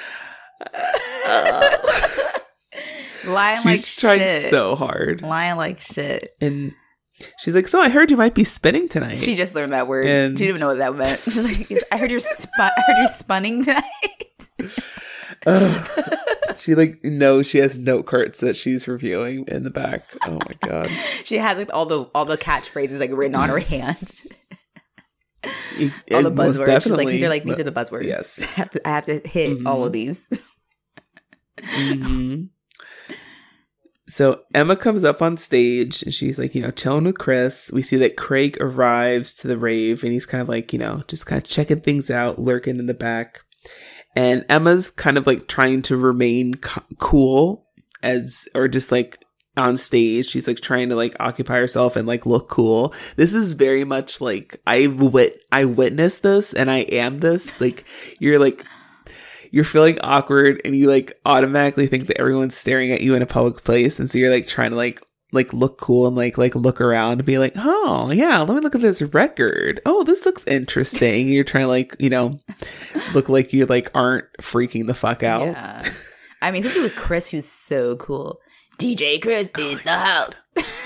Lying she's like trying shit. so hard. Lying like shit. And she's like, so I heard you might be spinning tonight. She just learned that word. And she didn't even know what that meant. She's like, I heard you're sp- I heard you're spunning tonight. uh, she like knows she has note cards that she's reviewing in the back. Oh my god. She has like all the all the catchphrases like written on her hand. It, all the buzzwords. She's like, these are like these are the buzzwords. Yes. I have to, I have to hit mm-hmm. all of these. mm-hmm. So Emma comes up on stage and she's like, you know, chilling with Chris. We see that Craig arrives to the rave and he's kind of like, you know, just kind of checking things out, lurking in the back. And Emma's kind of like trying to remain co- cool as, or just like on stage. She's like trying to like occupy herself and like look cool. This is very much like I wit- I witnessed this and I am this. Like you're like, you're feeling awkward and you like automatically think that everyone's staring at you in a public place. And so you're like trying to like, like look cool and like, like look around and be like, oh yeah, let me look at this record. Oh, this looks interesting. You're trying to like, you know, look like you like aren't freaking the fuck out. Yeah. I mean, especially with Chris, who's so cool. D J Chris oh in the house.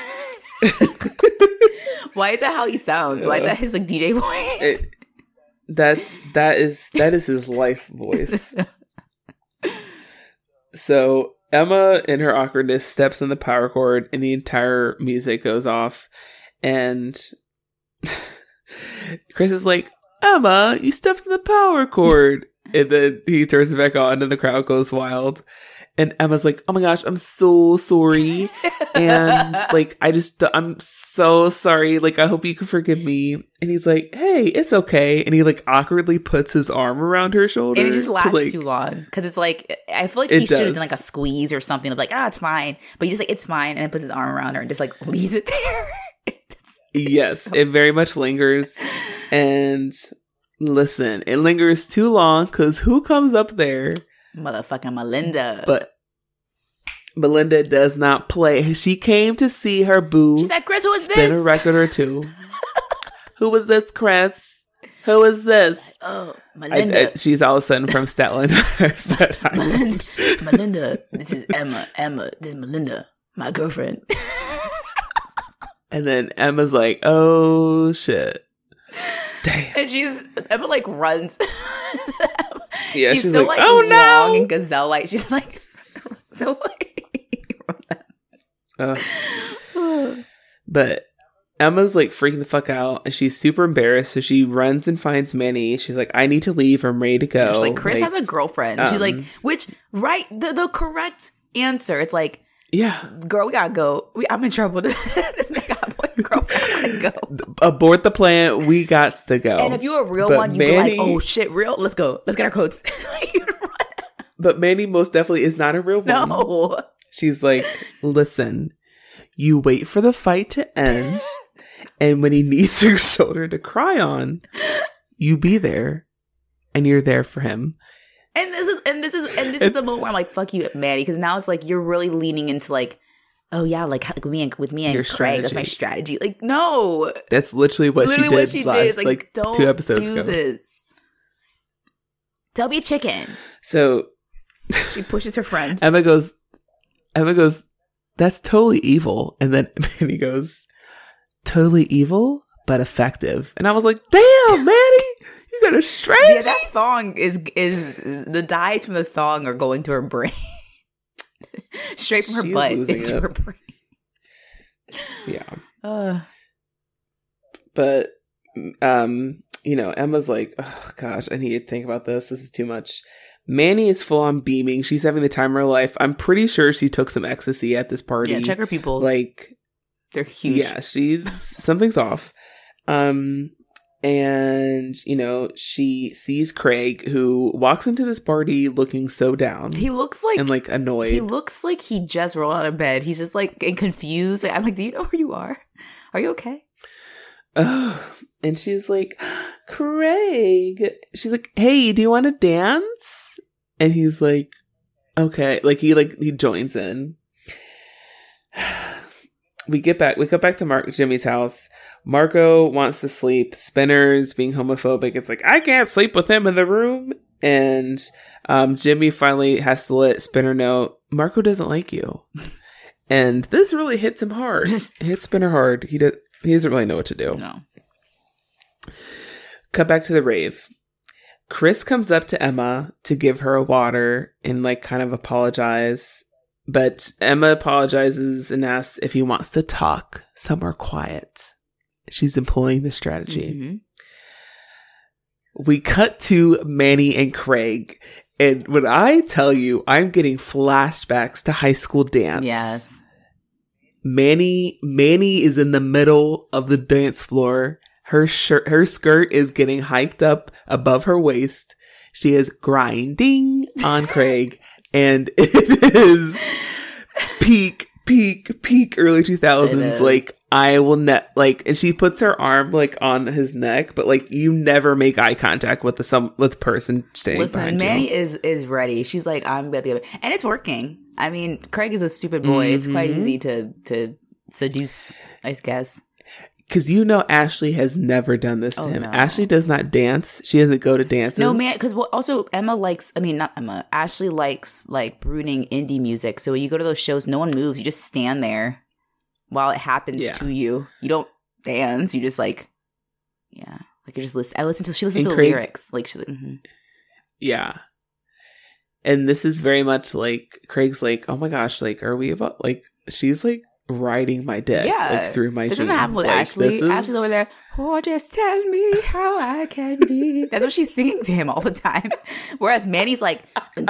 Why is that how he sounds? Why is that his like D J voice? It, That's that is that is his life voice. So Emma, in her awkwardness, steps on the power cord, and the entire music goes off. And Chris is like, "Emma, you stepped on the power cord," and then he turns it back on, and the crowd goes wild. And Emma's like, "Oh my gosh, I'm so sorry." And like, I just, I'm so sorry. Like, I hope you can forgive me. And he's like, "Hey, it's okay." And he like awkwardly puts his arm around her shoulder. And it just lasts to, like, too long. Cause it's like, I feel like he should have done like a squeeze or something of like, ah, oh, it's fine. But he just like, it's fine. And then puts his arm around her and just like leaves it there. Yes, so- it very much lingers. And listen, it lingers too long because who comes up there? Motherfucking Melinda. But Melinda does not play. She came to see her boo. She said, "Chris, who is spin this? Spin a record or two." Who was this, Chris? Who is this? Oh, Melinda. I, I, she's all of a sudden from Statland. Melinda, Melinda, this is Emma. Emma, this is Melinda, my girlfriend. And then Emma's like, "Oh shit." Damn. And she's Emma like runs. Yeah, she's, she's so like, like "Oh long no!" and gazelle like. She's like so like. uh, but Emma's like freaking the fuck out, and she's super embarrassed. So she runs and finds Manny. She's like, "I need to leave. I'm ready to go." She's like, Chris like, has a girlfriend. Um, she's like, which right the the correct answer. It's like, yeah, girl, we gotta go. We, I'm in trouble. This man got a boy, girl. We gotta go. Abort the plan. We got to go. And if you're a real but one, you'd Manny, be like, "Oh shit, real? Let's go. Let's get our coats." But Manny most definitely is not a real one. No. She's like, "Listen, you wait for the fight to end, and when he needs your shoulder to cry on, you be there, and you're there for him." And this is and this is and this is the moment where I'm like, "Fuck you, Manny," because now it's like you're really leaning into like, "Oh yeah, like with me and with me and your Craig, strategy. That's my strategy." Like, no, that's literally what literally she did. What she last, did. Like, like don't two episodes do ago. this. Don't be a chicken. So she pushes her friend. Emma goes. Emma goes, "That's totally evil," and then Manny goes, "Totally evil, but effective." And I was like, "Damn, Manny, you got a strategy." Yeah, that thong is is the dyes from the thong are going to her brain, straight from her She's butt into it. her brain. Yeah, uh. but um, you know, Emma's like, "Oh gosh, I need to think about this. This is too much." Manny is full on beaming. She's having the time of her life. I'm pretty sure she took some ecstasy at this party. Yeah, check her people. Like, they're huge. Yeah, she's something's off. Um, and you know, she sees Craig, who walks into this party looking so down. He looks like and like annoyed. He looks like he just rolled out of bed. He's just like and confused. Like, I'm like, "Do you know where you are? Are you okay?" Uh, And she's like, Craig. She's like, hey, do you want to dance? And he's like, okay. Like, he, like, he joins in. We get back, we go back to Mark, Jimmy's house. Marco wants to sleep. Spinner's being homophobic. It's like, I can't sleep with him in the room. And um, Jimmy finally has to let Spinner know, Marco doesn't like you. And this really hits him hard. It hits Spinner hard. He, did, he doesn't really know what to do. No. Cut back to the rave. Chris comes up to Emma to give her a water and like kind of apologize. But Emma apologizes and asks if he wants to talk somewhere quiet. She's employing the strategy. Mm-hmm. We cut to Manny and Craig. And when I tell you, I'm getting flashbacks to high school dance. Yes. Manny, Manny is in the middle of the dance floor. Her shirt, her skirt is getting hiked up above her waist. She is grinding on Craig. And it is peak, peak, peak early two thousands. Like, I will net, like, and she puts her arm, like, on his neck, but, like, you never make eye contact with the some with the person standing Listen, behind Manny you. is is ready. She's like, I'm going to, and it's working. I mean, Craig is a stupid boy. Mm-hmm. It's quite easy to, to seduce, I guess. Because you know Ashley has never done this to oh, him. No. Ashley does not dance. She doesn't go to dances. No, man, because well, also Emma likes, I mean, not Emma, Ashley likes like brooding indie music. So when you go to those shows, no one moves. You just stand there while it happens yeah. to you. You don't dance. You just like, yeah. Like you just listen. I listen to, she listens and to Craig, the lyrics. Like, she, mm-hmm. Yeah. And this is very much like, Craig's like, oh my gosh, like, are we about, like, she's like, riding my dick yeah. like through my this jeans. doesn't happen with like, Ashley. is... Ashley's over there, oh, just tell me how I can be. That's what she's singing to him all the time. Whereas Manny's like,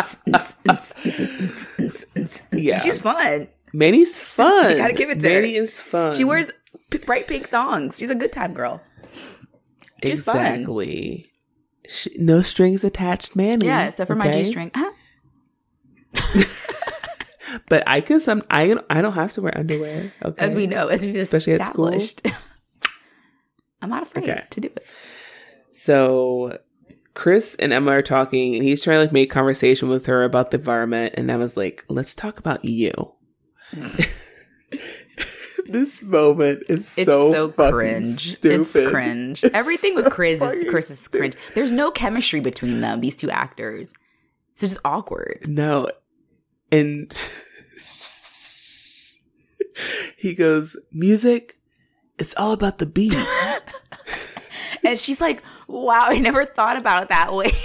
yeah, she's fun. Manny's fun. You gotta give it to Manny her. Manny is fun. She wears p- bright pink thongs. She's a good time girl. She's exactly. Fun. She, no strings attached, Manny. Yeah, except for okay? my G string. Huh? But I can some I I don't have to wear underwear. Okay, as we know, as we've especially established. At school. I'm not afraid okay. to do it. So Chris and Emma are talking, and he's trying to like make conversation with her about the environment, and Emma's like, "Let's talk about you." This moment is it's so, so fucking cringe. Stupid. It's cringe. It's Everything so with Chris is Chris is cringe. There's no chemistry between them. These two actors. It's just awkward. No. And he goes, music, it's all about the beat. And she's like, wow, I never thought about it that way.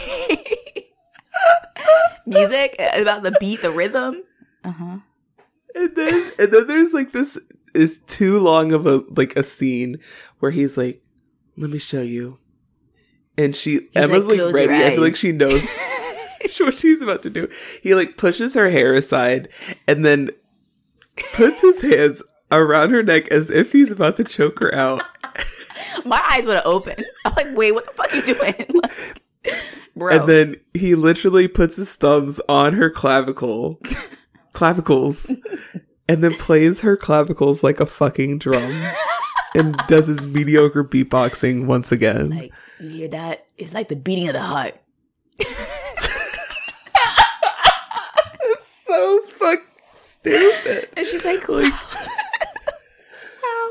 Music, about the beat, the rhythm. Uh-huh. And then and then there's like this is too long of a like a scene where he's like, let me show you. And she he's Emma's like, like ready. I feel like she knows what she's about to do. He like pushes her hair aside and then puts his hands around her neck as if he's about to choke her out. My eyes would have opened. I'm like, wait, what the fuck are you doing? Like, bro. And then he literally puts his thumbs on her clavicle, clavicles, and then plays her clavicles like a fucking drum and does his mediocre beatboxing once again. Like, you hear that? It's like the beating of the heart. So fucking stupid. And she's like, wow. Wow.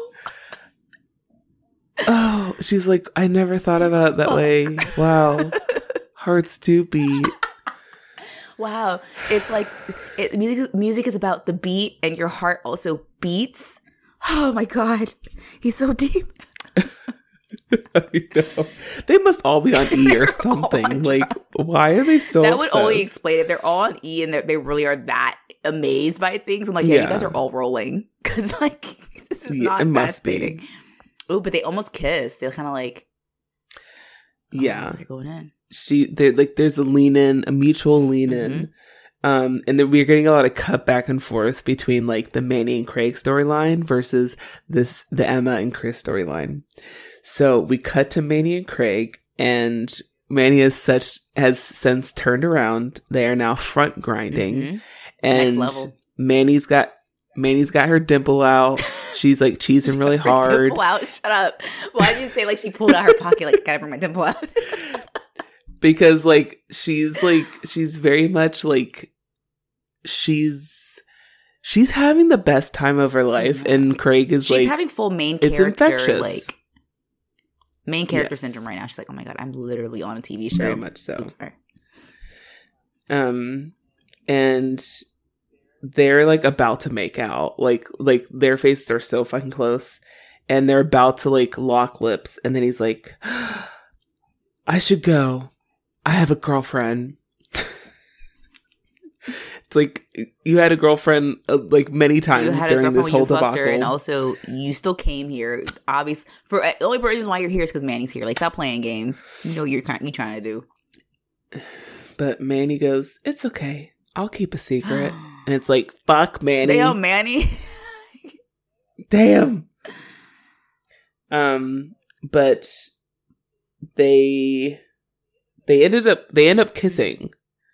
Oh, she's like, I never thought about it that Fuck. way. Wow. Hearts do beat. Wow. It's like, it, music, music is about the beat and your heart also beats. Oh my God. He's so deep. I know. They must all be on E or something. Like, why are they so That obsessed? would only explain if they're all on E and they really are that amazed by things. I'm like, yeah, yeah. You guys are all rolling. Because, like, this is yeah, not it fascinating. Must be. Oh, but they almost kiss. They're kind of like, oh, yeah. They're going in. She, they're like, there's a lean in, a mutual lean mm-hmm. in. Um, and then we're getting a lot of cut back and forth between, like, the Manny and Craig storyline versus this, the Emma and Chris storyline. So we cut to Manny and Craig, and Manny has such has since turned around. They are now front grinding, mm-hmm. and Next level. Manny's got Manny's got her dimple out. she's like cheesing really hard. Dimple out. Shut up. Why did you say like she pulled out her pocket like gotta bring my dimple out? Because like she's like she's very much like she's she's having the best time of her life, and Craig is she's like she's having full main character it's infectious. like main character yes. syndrome right now. She's like, oh my god, I'm literally on a T V show. Very much so. Oops, sorry. Um, and they're like about to make out, like like their faces are so fucking close, and they're about to like lock lips, and then he's like, I should go. I have a girlfriend. It's like you had a girlfriend uh, like many times during this whole debacle, her, and also you still came here. Obvious for uh, the only reason why you're here is because Manny's here. Like, stop playing games. You know you're kind you trying to do. But Manny goes, "It's okay. I'll keep a secret." And it's like, "Fuck, Manny." Damn, Manny. Damn. Um, but they they ended up they end up kissing.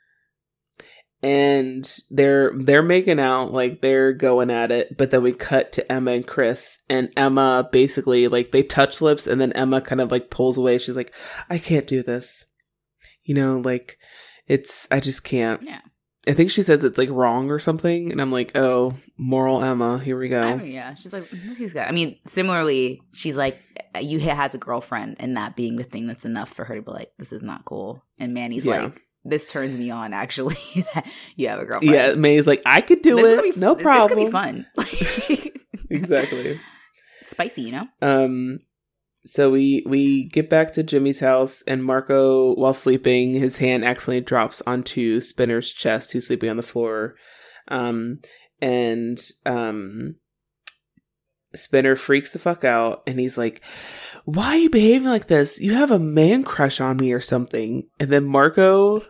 And they're they're making out, like they're going at it, but then we cut to Emma and Chris, and Emma basically like they touch lips, and then Emma kind of like pulls away. She's like, I can't do this, you know, like it's I just can't. Yeah, I think she says it's like wrong or something, and I'm like, oh, moral Emma, here we go. I mean, yeah, she's like, he's got. I mean, similarly, she's like, you has a girlfriend, and that being the thing that's enough for her to be like, this is not cool. And Manny's yeah. like, this turns me on, actually, that you have a girlfriend. Yeah, May's like, I could do this it. Be, no this, problem. This could be fun. Exactly. It's spicy, you know? Um, so we, we get back to Jimmy's house, and Marco, while sleeping, his hand accidentally drops onto Spinner's chest, who's sleeping on the floor. Um, and um, Spinner freaks the fuck out, and he's like, why are you behaving like this? You have a man crush on me or something. And then Marco...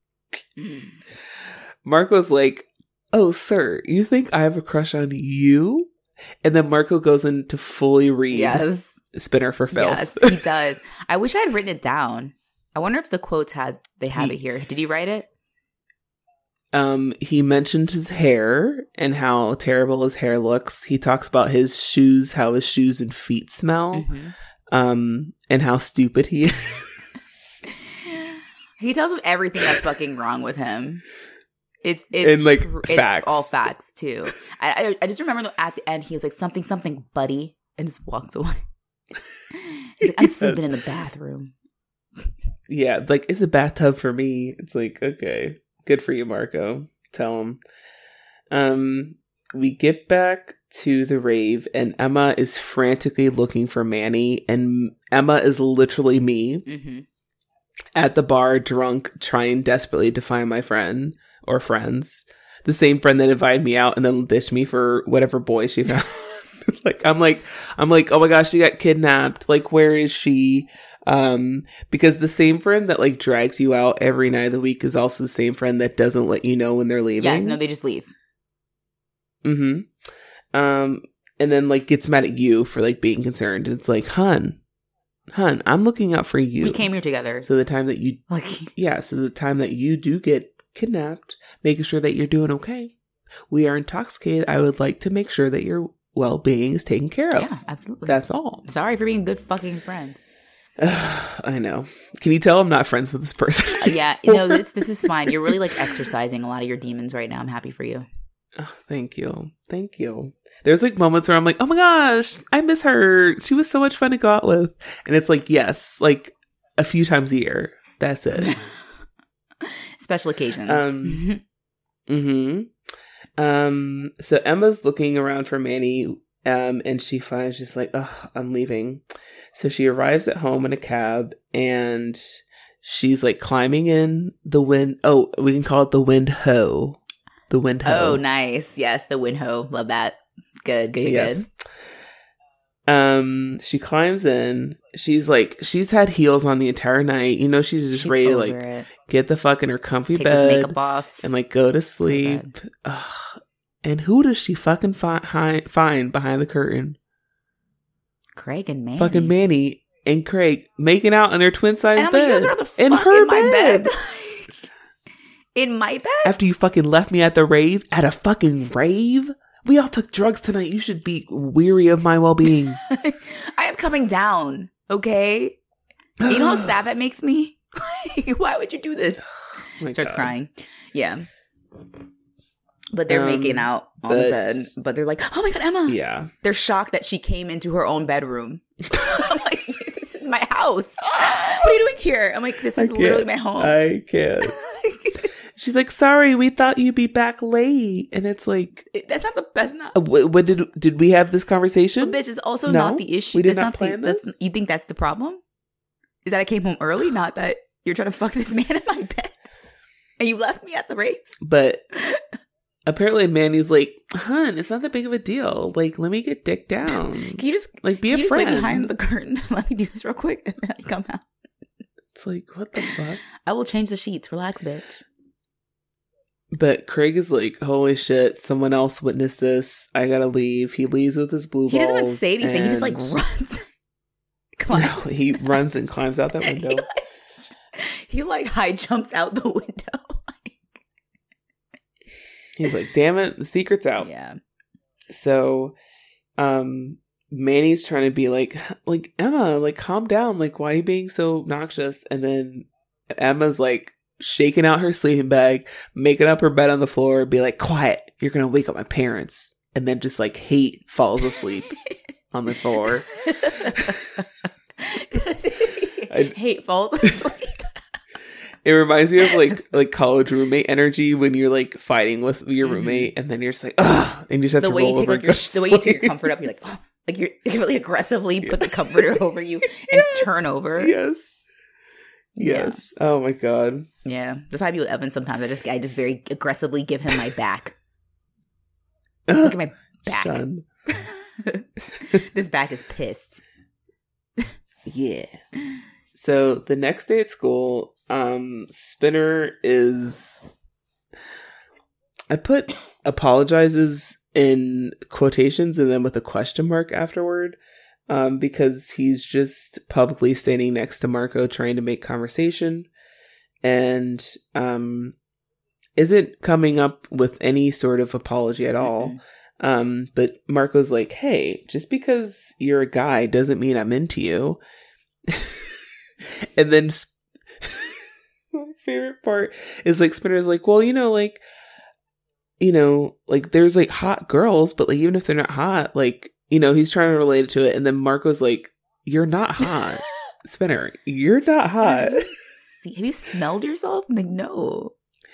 Marco's like, oh, sir, you think I have a crush on you? And then Marco goes in to fully read yes. Spinner for filth. Yes, he does. I wish I had written it down. I wonder if the quotes has they have he, it here. Did he write it? Um, he mentioned his hair and how terrible his hair looks. He talks about his shoes, how his shoes and feet smell, mm-hmm. um, and how stupid he is. He tells him everything that's fucking wrong with him. It's it's and like it's facts. all facts too. I, I I just remember at the end he was like something something buddy and just walks away. He's like, I'm yes. sleeping in the bathroom. Yeah, like it's a bathtub for me. It's like, okay, good for you, Marco. Tell him. Um, we get back to the rave, and Emma is frantically looking for Manny, and Emma is literally me. Mm-hmm. At the bar, drunk, trying desperately to find my friend or friends. The same friend that invited me out and then ditched me for whatever boy she found. like, I'm like, I'm like, oh my gosh, she got kidnapped. Like, where is she? Um, because the same friend that like drags you out every night of the week is also the same friend that doesn't let you know when they're leaving. Yes, no, they just leave. Mm-hmm. Um, and then like gets mad at you for like being concerned. And it's like, hun. Hun, I'm looking out for you. We came here together. So the time that you, like, yeah, so the time that you do get kidnapped, making sure that you're doing okay. We are intoxicated. I would like to make sure that your well-being is taken care of. Yeah, absolutely. That's all. Sorry for being a good fucking friend. I know. Can you tell I'm not friends with this person? uh, yeah, no, this, this is fine. You're really like exercising a lot of your demons right now. I'm happy for you. Oh, thank you. Thank you. There's like moments where I'm like, oh my gosh, I miss her. She was so much fun to go out with. And it's like, yes, like a few times a year. That's it. Special occasions. Um, mm-hmm. Um, so Emma's looking around for Manny, um, and she finds just like, oh, I'm leaving. So she arrives at home in a cab, and she's like climbing in the wind. Oh, we can call it the wind hoe. The wind hoe. Oh, nice. Yes, the wind hoe. Love that. Good, good, yes. good. Um, she climbs in. She's like, she's had heels on the entire night. You know, she's just she's ready to like it. get the fuck in her comfy Take bed, his makeup off, and like go to sleep. Ugh. And who does she fucking fi- hi- find behind the curtain? Craig and Manny. Fucking Manny and Craig making out in their twin size bed. You guys are the fuck in her in my bed. bed. In my bed? After you fucking left me at the rave, at a fucking rave. We all took drugs tonight. You should be weary of my well-being. I am coming down, okay? You know how sad that makes me? Why would you do this? Oh Starts God. crying. Yeah. But they're um, making out on but, the bed. But they're like, oh my God, Emma. Yeah. They're shocked that she came into her own bedroom. I'm like, this is my house. What are you doing here? I'm like, this is literally my home. I can't. She's like, sorry, we thought you'd be back late. And it's like, that's not the best. Not- uh, what, what did did we have this conversation? But bitch, it's also no? not the issue. We did that's not, not plan the, this? You think that's the problem? Is that I came home early? Not that you're trying to fuck this man in my bed. And you left me at the rape? But apparently Manny's like, hun, it's not that big of a deal. Like, let me get dick down. Can you just like be can a you friend? Just wait behind the curtain. Let me do this real quick and then I come out. It's like, what the fuck? I will change the sheets. Relax, bitch. But Craig is like, holy shit, someone else witnessed this. I gotta leave. He leaves with his blue balls. He doesn't even say anything. He just like runs. climbs. No, he runs and climbs out that window. he, like, he like high jumps out the window. He's like, damn it, the secret's out. Yeah. So, um, Manny's trying to be like, like, Emma, like, calm down. Like, why are you being so obnoxious? And then Emma's like, shaking out her sleeping bag, making up her bed on the floor, be like, quiet, you're gonna wake up my parents. And then just like hate falls asleep on the floor. I, hate falls asleep. It reminds me of like like college roommate energy when you're like fighting with your roommate mm-hmm. and then you're just like, ugh, and you just have the to way roll you take, over like, your, the way you take your comfort up, you're like, oh, like you're really aggressively yeah. put the comforter over you and yes. turn over. Yes. Yes. Yeah. Oh my God. Yeah. That's how I be with Evan sometimes. I just I just very aggressively give him my back. Look at my back. Shun. This back is pissed. Yeah. So the next day at school, um, Spinner is I put apologizes in quotations and then with a question mark afterward. Um, because he's just publicly standing next to Marco trying to make conversation and um, isn't coming up with any sort of apology at all. Mm-hmm. Um, but Marco's like, hey, just because you're a guy doesn't mean I'm into you. And then my favorite part is like Spinner's like, well, you know, like, you know, like there's like hot girls, but like even if they're not hot, like, you know, he's trying to relate it to it. And then Marco's like, you're not hot. Spinner, you're not hot. Have you, have you smelled yourself? I'm like, no.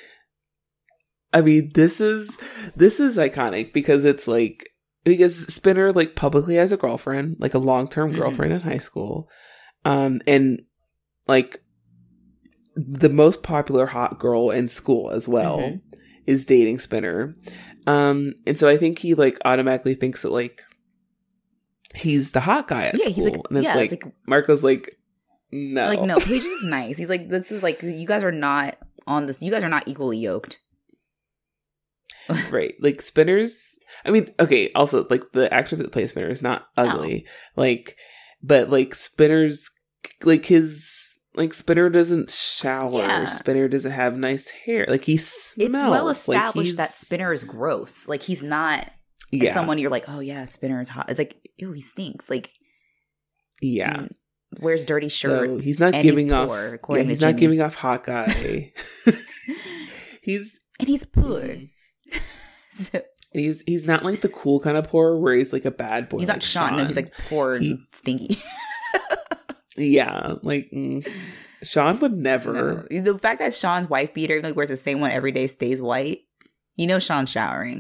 I mean, this is, this is iconic because it's like, because Spinner like publicly has a girlfriend, like a long-term mm-hmm. girlfriend in high school. Um, and like the most popular hot girl in school as well mm-hmm. is dating Spinner. Um, and so I think he like automatically thinks that like, he's the hot guy at yeah, school. He's like, and it's, yeah, like, it's like Marco's like, no. Like, no, Paige is nice. He's like, this is like, you guys are not on this. You guys are not equally yoked. Right. Like, Spinner's, I mean, okay, also, like, the actor that plays Spinner is not ugly. No. Like, but, like, Spinner's, like, his, like, Spinner doesn't shower. Yeah. Spinner doesn't have nice hair. Like, he smells. It's well established like that Spinner is gross. Like, he's not. Yeah. Someone you're like, oh yeah, Spinner is hot. It's like, ew, he stinks. Like, yeah, wears dirty shirts. So he's not giving he's poor, off. Yeah, he's not giving off hot guy. he's and he's poor. Mm-hmm. so, he's he's not like the cool kind of poor where he's like a bad boy. He's like not Sean. Sean. No, he's like poor he, and stinky. Yeah, like mm, Sean would never. No. The fact that Sean's wife beater like wears the same one every day stays white. You know Sean's showering.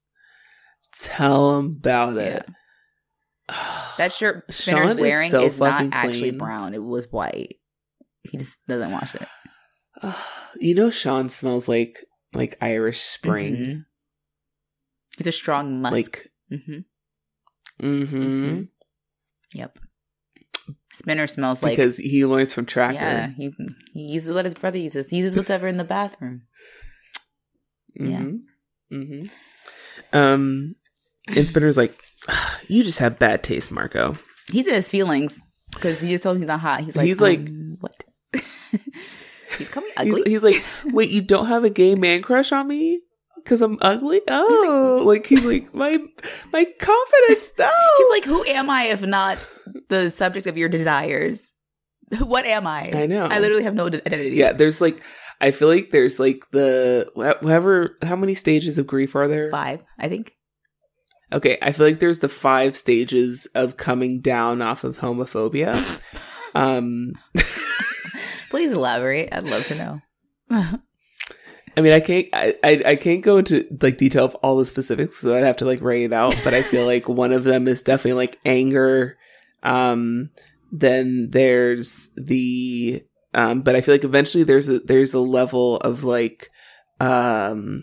Tell him about it. Yeah. That shirt Spinner's Sean wearing is, so is not clean. Actually brown. It was white. He just doesn't wash it. You know, Sean smells like like Irish Spring. Mm-hmm. It's a strong musk. Like, mm-hmm. Mm-hmm. Mm-hmm. Yep. Spinner smells like because he learns from Tracker. Yeah, he he uses what his brother uses. He uses whatever in the bathroom. Mm-hmm. Yeah. Mm-hmm. Um. And Spinner's like, you just have bad taste, Marco. He's in his feelings because he just told him he's not hot. He's like, he's like, um, what? He's coming ugly. He's, he's like, wait, you don't have a gay man crush on me? because I'm ugly? Oh, like, he's like, my my confidence, no. He's like, who am I if not the subject of your desires? What am I? I know. I literally have no identity. Yeah, there's like, I feel like there's like the, whatever, how many stages of grief are there? Five, I think. Okay, I feel like there's the five stages of coming down off of homophobia. um, Please elaborate. I'd love to know. I mean, I can't, I, I, I can't go into like detail of all the specifics, so I'd have to like write it out. But I feel like one of them is definitely like anger. Um, then there's the, um, but I feel like eventually there's a there's a level of like, um,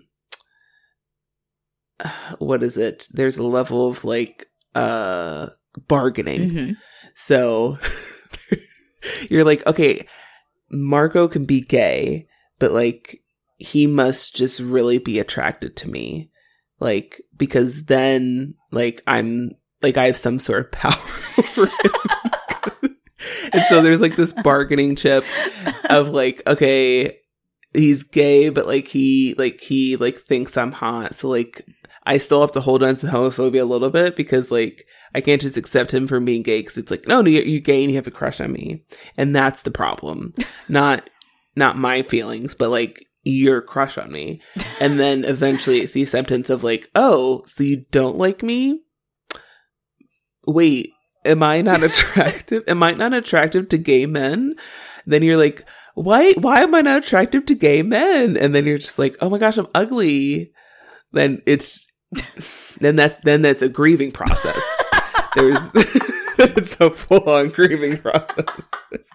what is it? There's a level of like, uh, bargaining. Mm-hmm. So you're like, okay, Marco can be gay, but like, he must just really be attracted to me. Like, because then, like, I'm, like, I have some sort of power over him. And so there's, like, this bargaining chip of, like, okay, he's gay, but, like, he, like, he, like, thinks I'm hot. So, like, I still have to hold on to homophobia a little bit because, like, I can't just accept him for being gay because it's like, no, no, you're, you're gay and you have a crush on me. And that's the problem. Not, not my feelings, but, like, your crush on me. And then eventually it's the acceptance of like, oh, so you don't like me? Wait, am I not attractive? Am I not attractive to gay men? Then you're like, why why am I not attractive to gay men? And then you're just like, oh my gosh, I'm ugly. Then it's then that's then that's a grieving process. There's it's a full-on grieving process.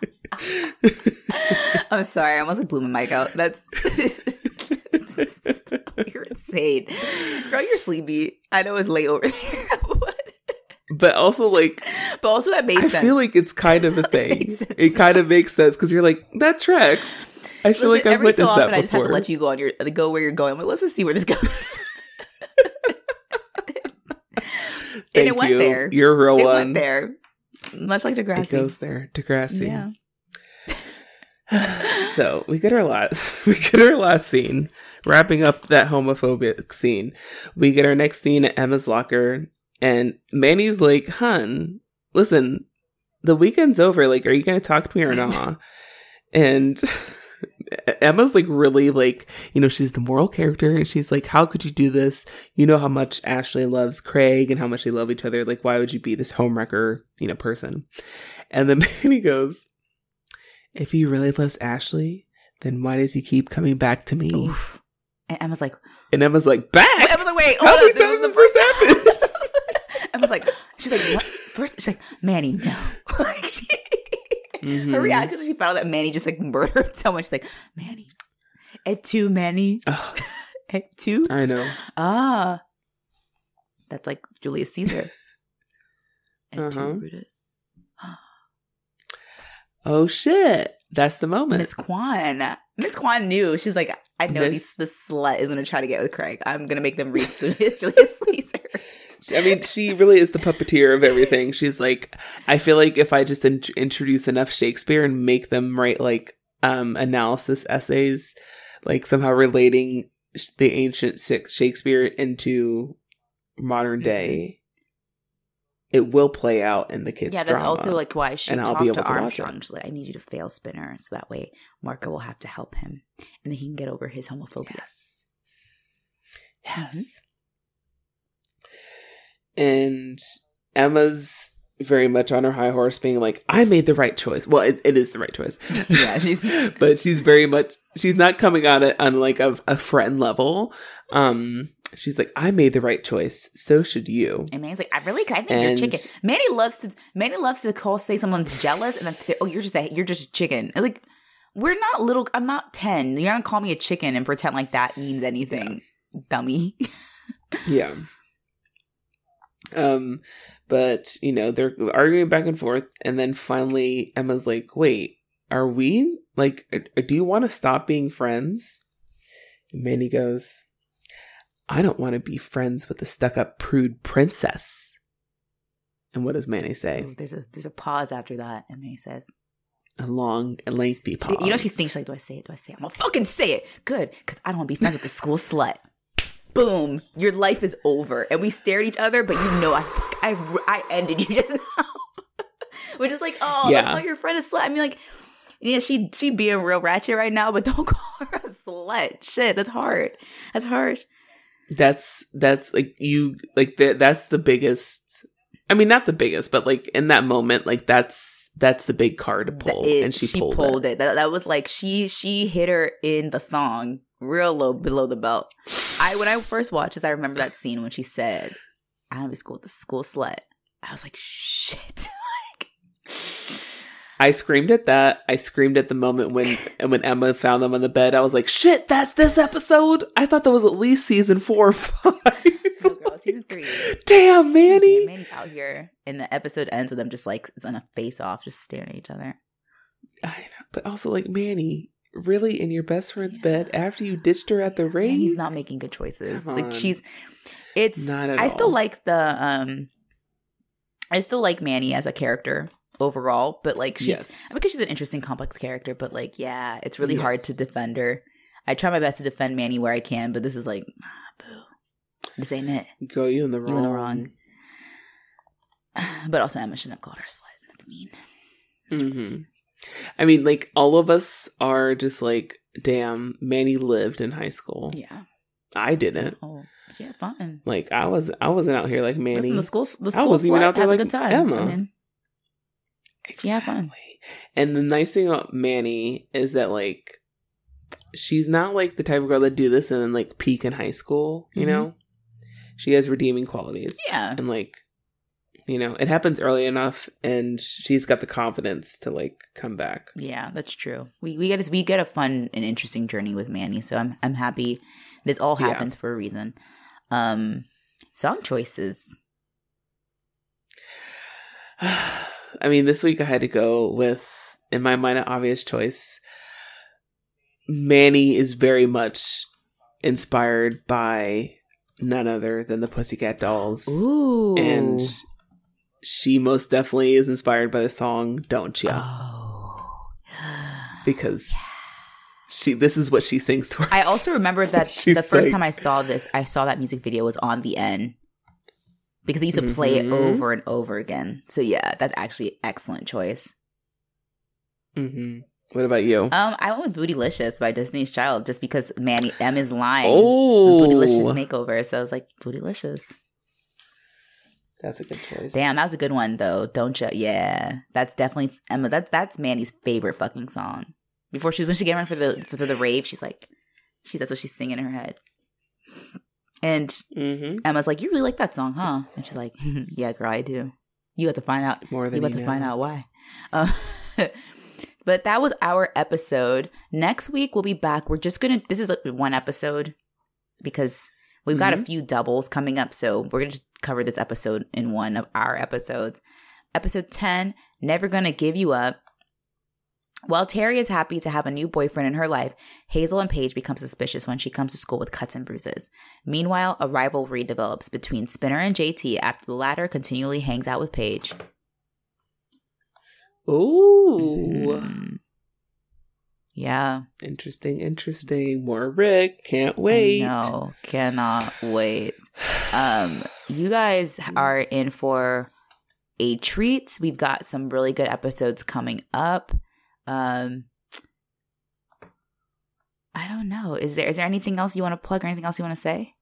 I'm sorry, I almost like blew my mic out. That's you're insane. Girl, you're sleepy. I know it's late over there. But also like But also that made I sense. I feel like it's kind of a thing. It kind of makes sense because you're like, that tracks. I feel Listen, like I've every witnessed so often that before. I just have to let you go on your go where you're going. But let's just see where this goes. And it went you. there. You're a real it one. It went there. Much like Degrassi. It goes there. Degrassi. Yeah. So we get our last we get our last scene, wrapping up that homophobic scene. We get our next scene at Emma's locker, and Manny's like, "Hun, listen, the weekend's over. Like, are you gonna talk to me or not?" And Emma's like really like, you know, she's the moral character, and she's like, "How could you do this? You know how much Ashley loves Craig and how much they love each other. Like, why would you be this homewrecker, you know, person?" And then Manny goes, "If he really loves Ashley, then why does he keep coming back to me?" Oof. And Emma's like, and Emma's like, back? Wait, Emma's like, wait, how many times does this happen? Emma's like, she's like, what? First, she's like, Manny, no. Like, she, mm-hmm. Her reaction when she found out that Manny just like murdered someone, she's like, Manny, et tu, Manny? Oh. Et tu? I know. Ah. That's like Julius Caesar. Et uh-huh. tu, Brutus? Oh shit. That's the moment. Miss Kwan. Miss Kwan knew. She's like, I know Miss- these, this slut is going to try to get with Craig. I'm going to make them read Julius Caesar. I mean, she really is the puppeteer of everything. She's like, I feel like if I just in- introduce enough Shakespeare and make them write like um, analysis essays, like somehow relating the ancient Shakespeare into modern day, it will play out in the kids' Yeah, that's drama. also like why she and talked I'll be able to, to Armstrong. She's like, I need you to fail Spinner, so that way Marco will have to help him, and then he can get over his homophobia. Yes. Yes. Mm-hmm. And Emma's very much on her high horse, being like, I made the right choice. Well, it, it is the right choice. Yeah, she's but she's very much, she's not coming at it on like a, a friend level. Um, she's like, I made the right choice. So should you. And Manny's like, I really, I think and, you're chicken. Manny loves to, Manny loves to call, say someone's jealous, and then say, oh, you're just a, you're just chicken. And like, we're not little. I'm not ten. You're not gonna call me a chicken and pretend like that means anything, yeah. Dummy. Yeah. Um, but you know, they're arguing back and forth, and then finally Emma's like, wait, are we like, do you want to stop being friends? And Manny goes, I don't want to be friends with the stuck-up prude princess. And what does Manny say? Ooh, there's a there's a pause after that, and Manny says, a long and lengthy pause. You know, she thinks like, do I say it? Do I say it? I'm gonna fucking say it. Good, because I don't want to be friends with the school slut. boom, your life is over. And we stare at each other, but you know, I I, I ended you just now. We're just like, oh, yeah. Don't call your friend a slut. I mean, like, yeah, she she being real ratchet right now, but don't call her a slut. Shit, that's hard. That's hard. That's that's like you like that. That's the biggest. I mean, not the biggest, but like in that moment, like that's that's the big card to pull, it, and she, she pulled, pulled it. it. That, that was like she she hit her in the thong, real low below the belt. I when I first watched this, I remember that scene when she said, "I don't be school with the school slut." I was like, "Shit." I screamed at that. I screamed at the moment when when Emma found them on the bed. I was like, shit, that's this episode? I thought that was at least season four or five. No, girl, season three. Damn, Manny. Yeah, Manny's out here. And the episode ends with them just like on a face-off, just staring at each other. I know, but also like, Manny, really in your best friend's yeah. bed after you ditched her at the rave? Manny's not making good choices. Like she's, it's, not at I all. still like the, um, I still like Manny as a character. Overall, but like she yes. because she's an interesting complex character, but like yeah it's really yes. hard to defend her. I try my best to defend Manny where I can, but this is like ah, boo, this ain't it. Girl, you in the wrong. You in the wrong. But also Emma shouldn't have called her slut. That's mean. That's mm-hmm. mean. I mean, like all of us are just like, damn, Manny lived in high school. Yeah, I didn't. Oh, yeah, fun. Like I was, I wasn't out here like Manny. Listen, the school, the school I wasn't even out there has like a good time. Emma. I mean, exactly. Yeah, fun. And the nice thing about Manny is that like she's not like the type of girl that do this and then like peak in high school. You mm-hmm. know, she has redeeming qualities. Yeah, and like you know, it happens early enough, and she's got the confidence to like come back. Yeah, that's true. We we get a, we get a fun and interesting journey with Manny, so I'm I'm happy. This all happens yeah. for a reason. Um, song choices. I mean, this week I had to go with, in my mind, an obvious choice. Manny is very much inspired by none other than the Pussycat Dolls. Ooh. And she most definitely is inspired by the song Don't Ya. Oh. Because she this is what she sings to herself. I also remember that the first like, time I saw this, I saw that music video was on the N. Because they used to play mm-hmm. it over and over again. So yeah, that's actually an excellent choice. Mm-hmm. What about you? Um, I went with Bootylicious by Destiny's Child just because Manny M is lying. Oh, Bootylicious makeover. So I was like, Bootylicious. That's a good choice. Damn, that was a good one though. Don't you? Yeah, that's definitely Emma. That's that's Manny's favorite fucking song. Before she when she came around for the for the rave, she's like, she's that's what she's singing in her head. And mm-hmm. Emma's like, you really like that song, huh? And she's like, yeah, girl, I do. You have to find out. More than you have you to know. find out why. Uh, but that was our episode. Next week we'll be back. We're just gonna. This is like one episode because we've got mm-hmm. a few doubles coming up. So we're gonna just cover this episode in one of our episodes. Episode ten. Never gonna give you up. While Terry is happy to have a new boyfriend in her life, Hazel and Paige become suspicious when she comes to school with cuts and bruises. Meanwhile, a rivalry develops between Spinner and J T after the latter continually hangs out with Paige. Ooh. Mm. Yeah. Interesting, interesting. More Rick. Can't wait. No, cannot wait. Um, you guys are in for a treat. We've got some really good episodes coming up. Um, I don't know. Is there is there anything else you want to plug or anything else you want to say?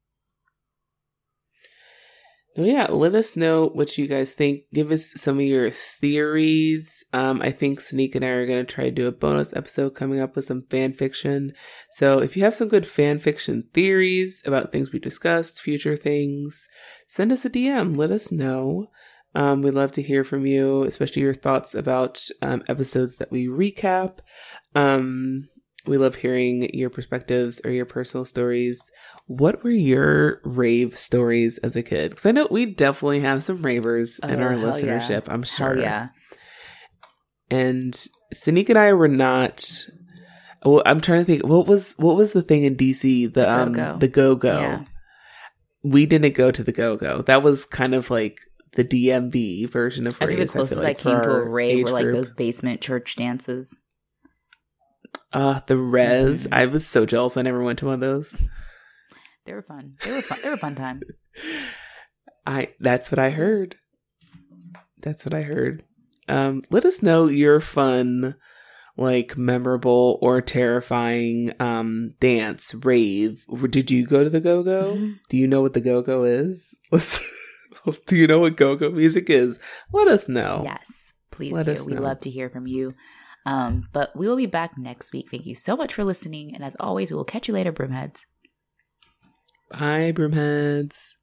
No, yeah. Let us know what you guys think. Give us some of your theories. Um, I think Sneak and I are going to try to do a bonus episode coming up with some fan fiction. So if you have some good fan fiction theories about things we discussed, future things, send us a D M. Let us know. Um, we'd love to hear from you, especially your thoughts about um, episodes that we recap. Um, we love hearing your perspectives or your personal stories. What were your rave stories as a kid? Because I know we definitely have some ravers oh, in our listenership, yeah. I'm sure. Hell yeah. And Sanique and I were not... Well, I'm trying to think. What was what was the thing in D C? The, the um, Go-Go. The Go-Go. Yeah. We didn't go to the Go-Go. That was kind of like... the D M V version of raves. I think the closest I, like, I came to a rave were like group. Those basement church dances. Uh, the Res. Mm-hmm. I was so jealous I never went to one of those. They were fun. They were fun. They were a fun time. I that's what I heard. That's what I heard. Um, let us know your fun, like memorable or terrifying um dance rave. Did you go to the go-go? Mm-hmm. Do you know what the go-go is? Do you know what go-go music is? Let us know. Yes, please Let do. We love to hear from you. Um, but we will be back next week. Thank you so much for listening. And as always, we will catch you later, Broomheads. Bye, Broomheads.